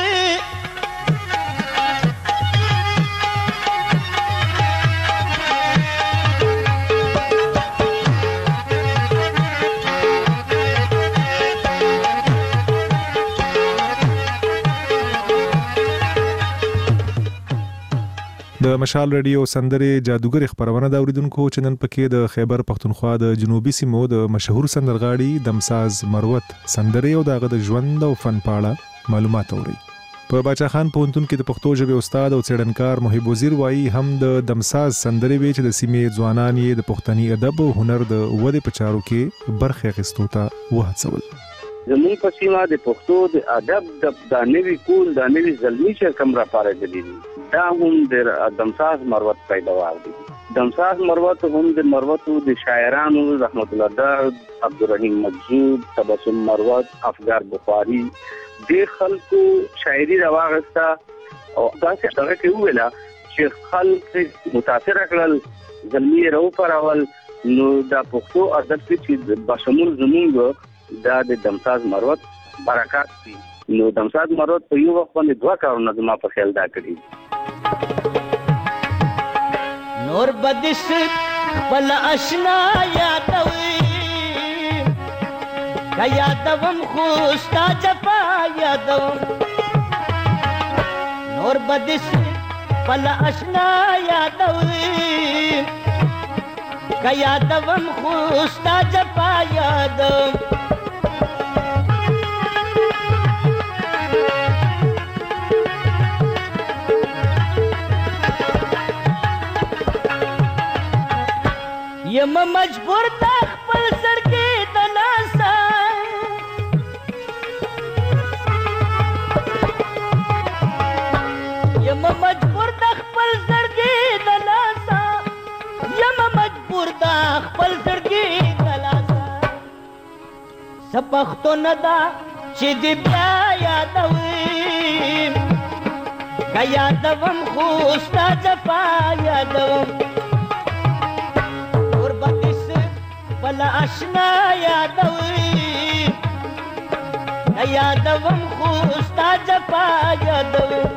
د مشال رادیو سندرې جادوګر خبرونه دا اوریدونکو چې نن پکې د خیبر پختونخوا د جنوبي سیمو د مشهور سندرغاړي دمساز مروت سندرې او دغه د ژوند او فن پاړه معلومات اوري. په باچا خان پوهنتون کې د پښتو ژبې استاد او څېړنکار محب وزیر وایي هم د دمساز سندرې وی چې د سیمې ځوانان یې د پښتني ادب او هنر د ودې په چارو کې برخه اخیستو ته وهڅول. زموږ په سیمه د پښتو د ادب د نوي کول د نوي زلمی چې کوم را پاره دي دا هم د دمساز مروت پیداوار دي. دمساز مروت هم د مروتو د شاعرانو رحمت الله در عبدالرحیم مجذوب تبسم مروت افغار بخاری د خلکو شاعري راوغسته او داسې هغه کې ویلا چې خلک متاثر کړل زلمی راو پرول نو د پښتو ادب کې بشمول زمونږ دا د دمساز مروت برکات دي. نو دمساز مروت په یو وخت باندې دوه کارونه زما په خیال دا کړی نور بدس بل آشنا یادوي کا یادوم خوستا جفا یادوم نور بدس بل آشنا یادوي که یادوم خوستا جفا یادم یم مجبور تا خپل سرګې د ناسا یم مجبور تا خپل سرګې د ناسا یم مجبور تا خپل سرګې د ناسا سپختو ندا چې دې بیا یادوم که یادوم خوستا جفا یادوم بلا اشنا یادوم یادوم خوستا جفا یادوم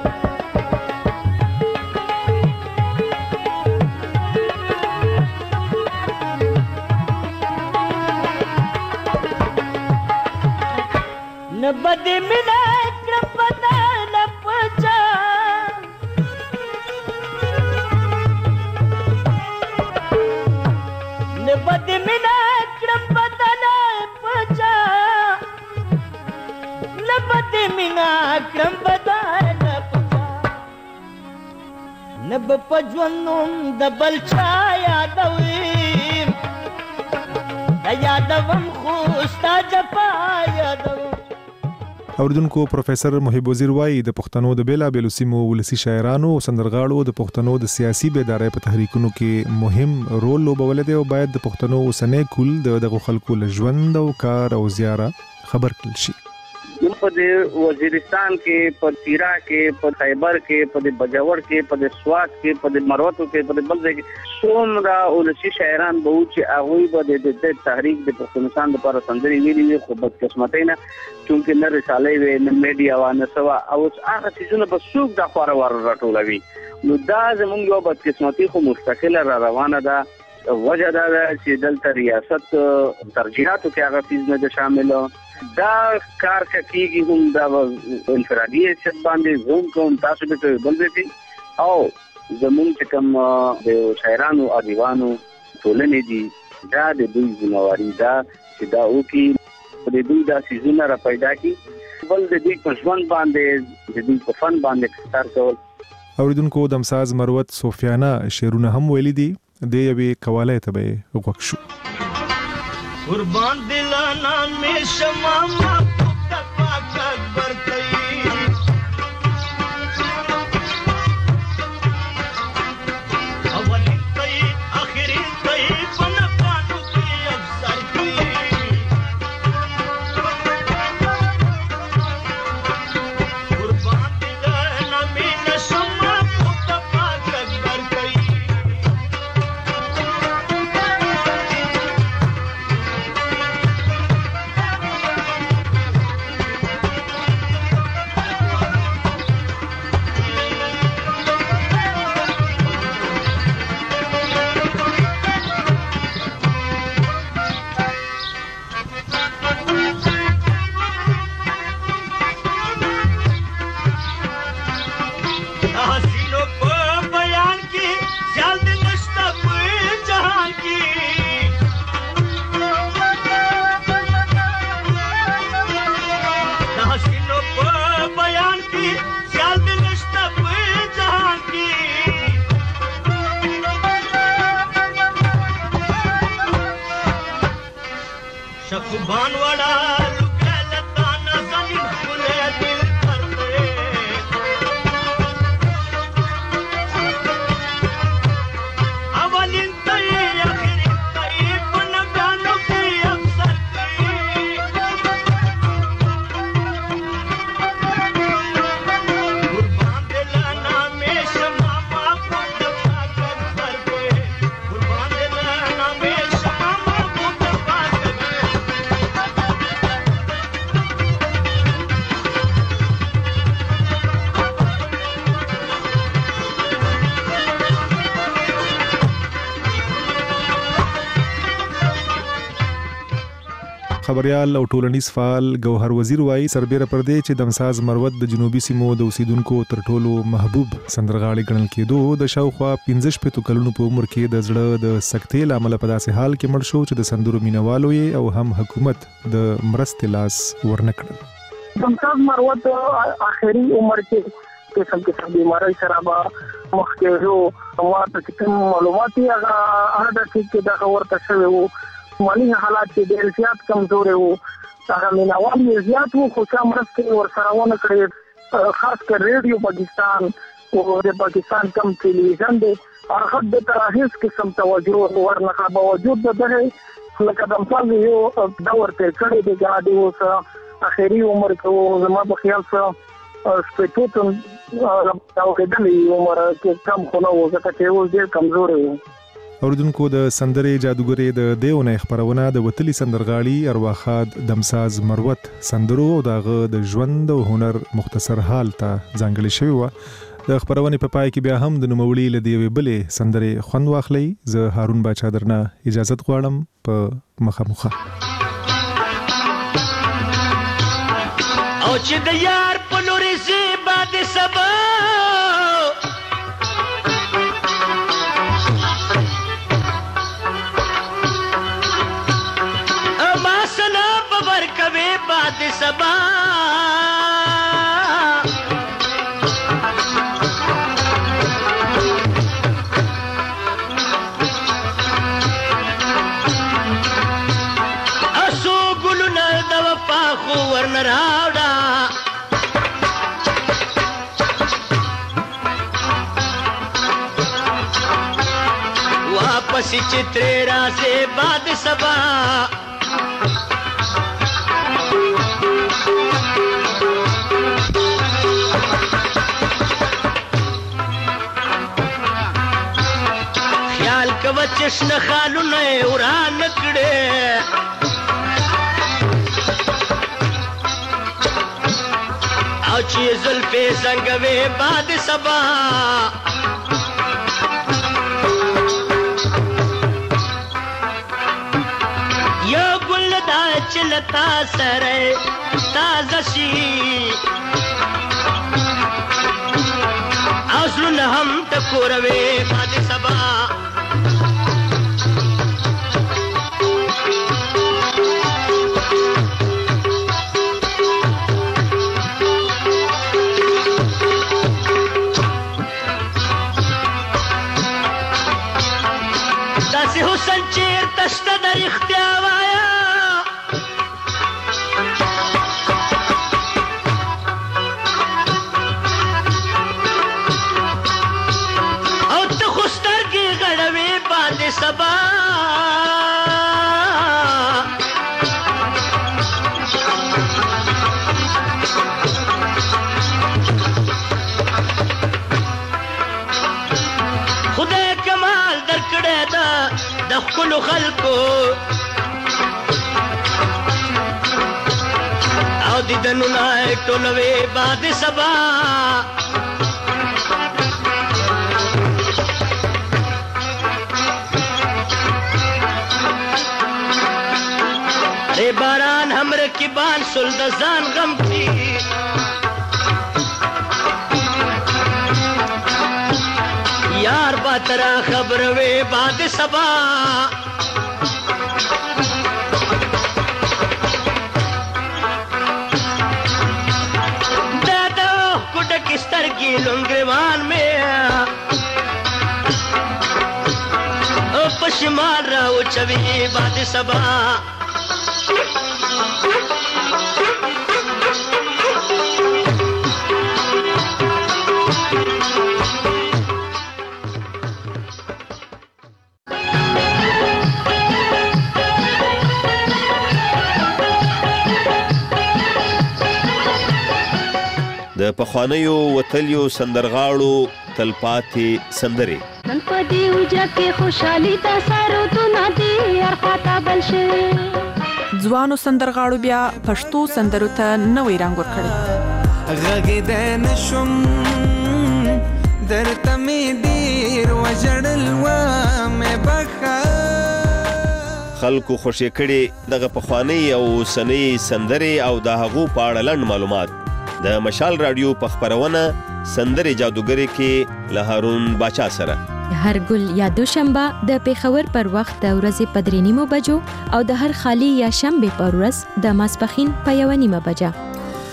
نبدی منا کرم پتا نپچا نبدی منا کرم پتا نپچا نبدی منا کرم پتا نپچا نب پجونم دبل چا یادوم یادوم خوستا جفا یادوم. اوریدونکو پروفیسر محب وزیر وایي د پښتنو د بیلابېلو سیمو ولسی شاعرانو او سندرغاړو د پښتنو د سیاسي بیدارۍ په تحریکونو کې مهم رول لوبولی دی او باید د پښتنو اوسنی کول دغه خلکو له ژوند او کار او زیاره خبر کړل شي. په وزیرستان کې، په تیرا کې، په خیبر کې، په بجاور کې، په سوات کې، په مروتو کې، په بل ځای کې څومره ولسی شاعران به و چې هغوی به د تحریک د پښتونستان لپاره سندرې ویلي وي، خو بدقسمتۍ نه چونکې نه رسالۍ وې نه میډیا وه نه څه وه او هغه څیزونه به څوک دا خواره واره راټولوي. نو دا زموږ یو بدقسمتي خو مستقله را روانه ده. وجه دا ده چې دلته ریاست ترجیحاتو کې هغه څیز نه ده شامله. دا کار کېږي هم دا انفرادي حیثیت باندې زوم کوم تاسو به بل دی او زموږ چې کوم د شاعرانو ادیبانو ټولنې دي دا د دوی ذمہواری ده چې دا وکړي د دوی دا سیزونه را پیدا کړي بل د دوی په ژوند باندې د دوی په فن باندې کار کول. اوریدونکو د امساز مروت سفیانه شعرونه هم ویلي دي د یوې قواله ته به غوږ شو. قربان دلانا میں شما محبوب پاک اکبر کئی اولی کئی آخری کئی پنپانو کی افسر کئی قربان دلانا میں شما محبوب پاک اکبر کئی خبريال او ټولنیز فعال ګوهر وزیر وایي سربېره پر دې چې دمساز مروت د جنوبي سیمو د اوسیدونکو تر ټولو محبوب سندرغاړي ګڼل کېدو د شاوخوا 15 کلونو په عمر کې د زړه د سکتې لامل په داسې حال کې مړ شو چې د سندرو مینوالو او هم حکومت د مرستې لاس ورنکړل. دمساز مروت اخري عمر کې قسم بیماری سره مخکې وو ماته کوم معلومات یې هغه چې دا ورته شوی وو مالي حالات کې ډېر زیات کمزوري وو هغه مینوال یې زیات وو خو چې مرستې ورسره ونه کړې خاص کر ریډیو پاکستان او د پاکستان کم ټلویزیون دی هغه د هیڅ قسم توجه ورنکړه باوجود دغه لکه دمساز یو دور ته کړی دی چې د اوس اخري عمر کې زما په خیال سره سپیټوتن او کېدلې عمر کې کم خونه و ځکه چې اوس ډېر کمزوري وو. اوردونکو د سندرې جادوګرې د دیونه خبرونه د وتلی سندرغاړي ارواخاد دمساز مروت سندرو او دغه د ژوند او هنر مختصر حال ته ځانګړي شوی و. د خبرونه په پای کې بیا هم د نوموړي لدی ویبلې سندرې خوند واخلي. زه هارون باچا درنه اجازه غواړم په مخه او چې د یار په لوري سي باد سبا باد سبا اسو ګلونه د وفا خو ورنراوډا واپس چترے را سے باد سبا چشن خالونه وران کړي او چې زلفې څنګه وې باد سبا یو ګل دا چلتا سره تازه شي او زړه هم ټکوروي باد سبا حسن چیر تشته در اختیار وایا او ته خوستر کې غړوي باندې سبا خدای کمال درکړه دا د خپل خلکو او د دنونه ټولوي باد سبا ای باران هم رکبان سل د ځان غم کی یار باترا خبر وے باد سبا دادا کٹ کستر کی لنگریوان میں پشمال راو چوی باد سبا د پخوانیو وتلیو سندرغاړو تلپاتې سندرې نن په دې وجه کې خوشحالي دا سارو تو ندی ارخاته بل شي ځوانو سندرغاړو بیا پښتو سندرو ته نوې رنګ ورکړی غږ د نشم درته مې ډېر وژړل و مې بخښه خلکو خوشی کړي دغه پخوانی او سنی سندرې او د هغو په اړه لنډ معلومات د مشال رادیو په خبرونه سندرې جادوګری کې له هارون باچا سره هر ګل یا دوشنبه د پیښور پر وخت د ورځې 3:30 بجو او د هر خالی یا شنبه پر ورځ د ماسپخین په 1:30 بجه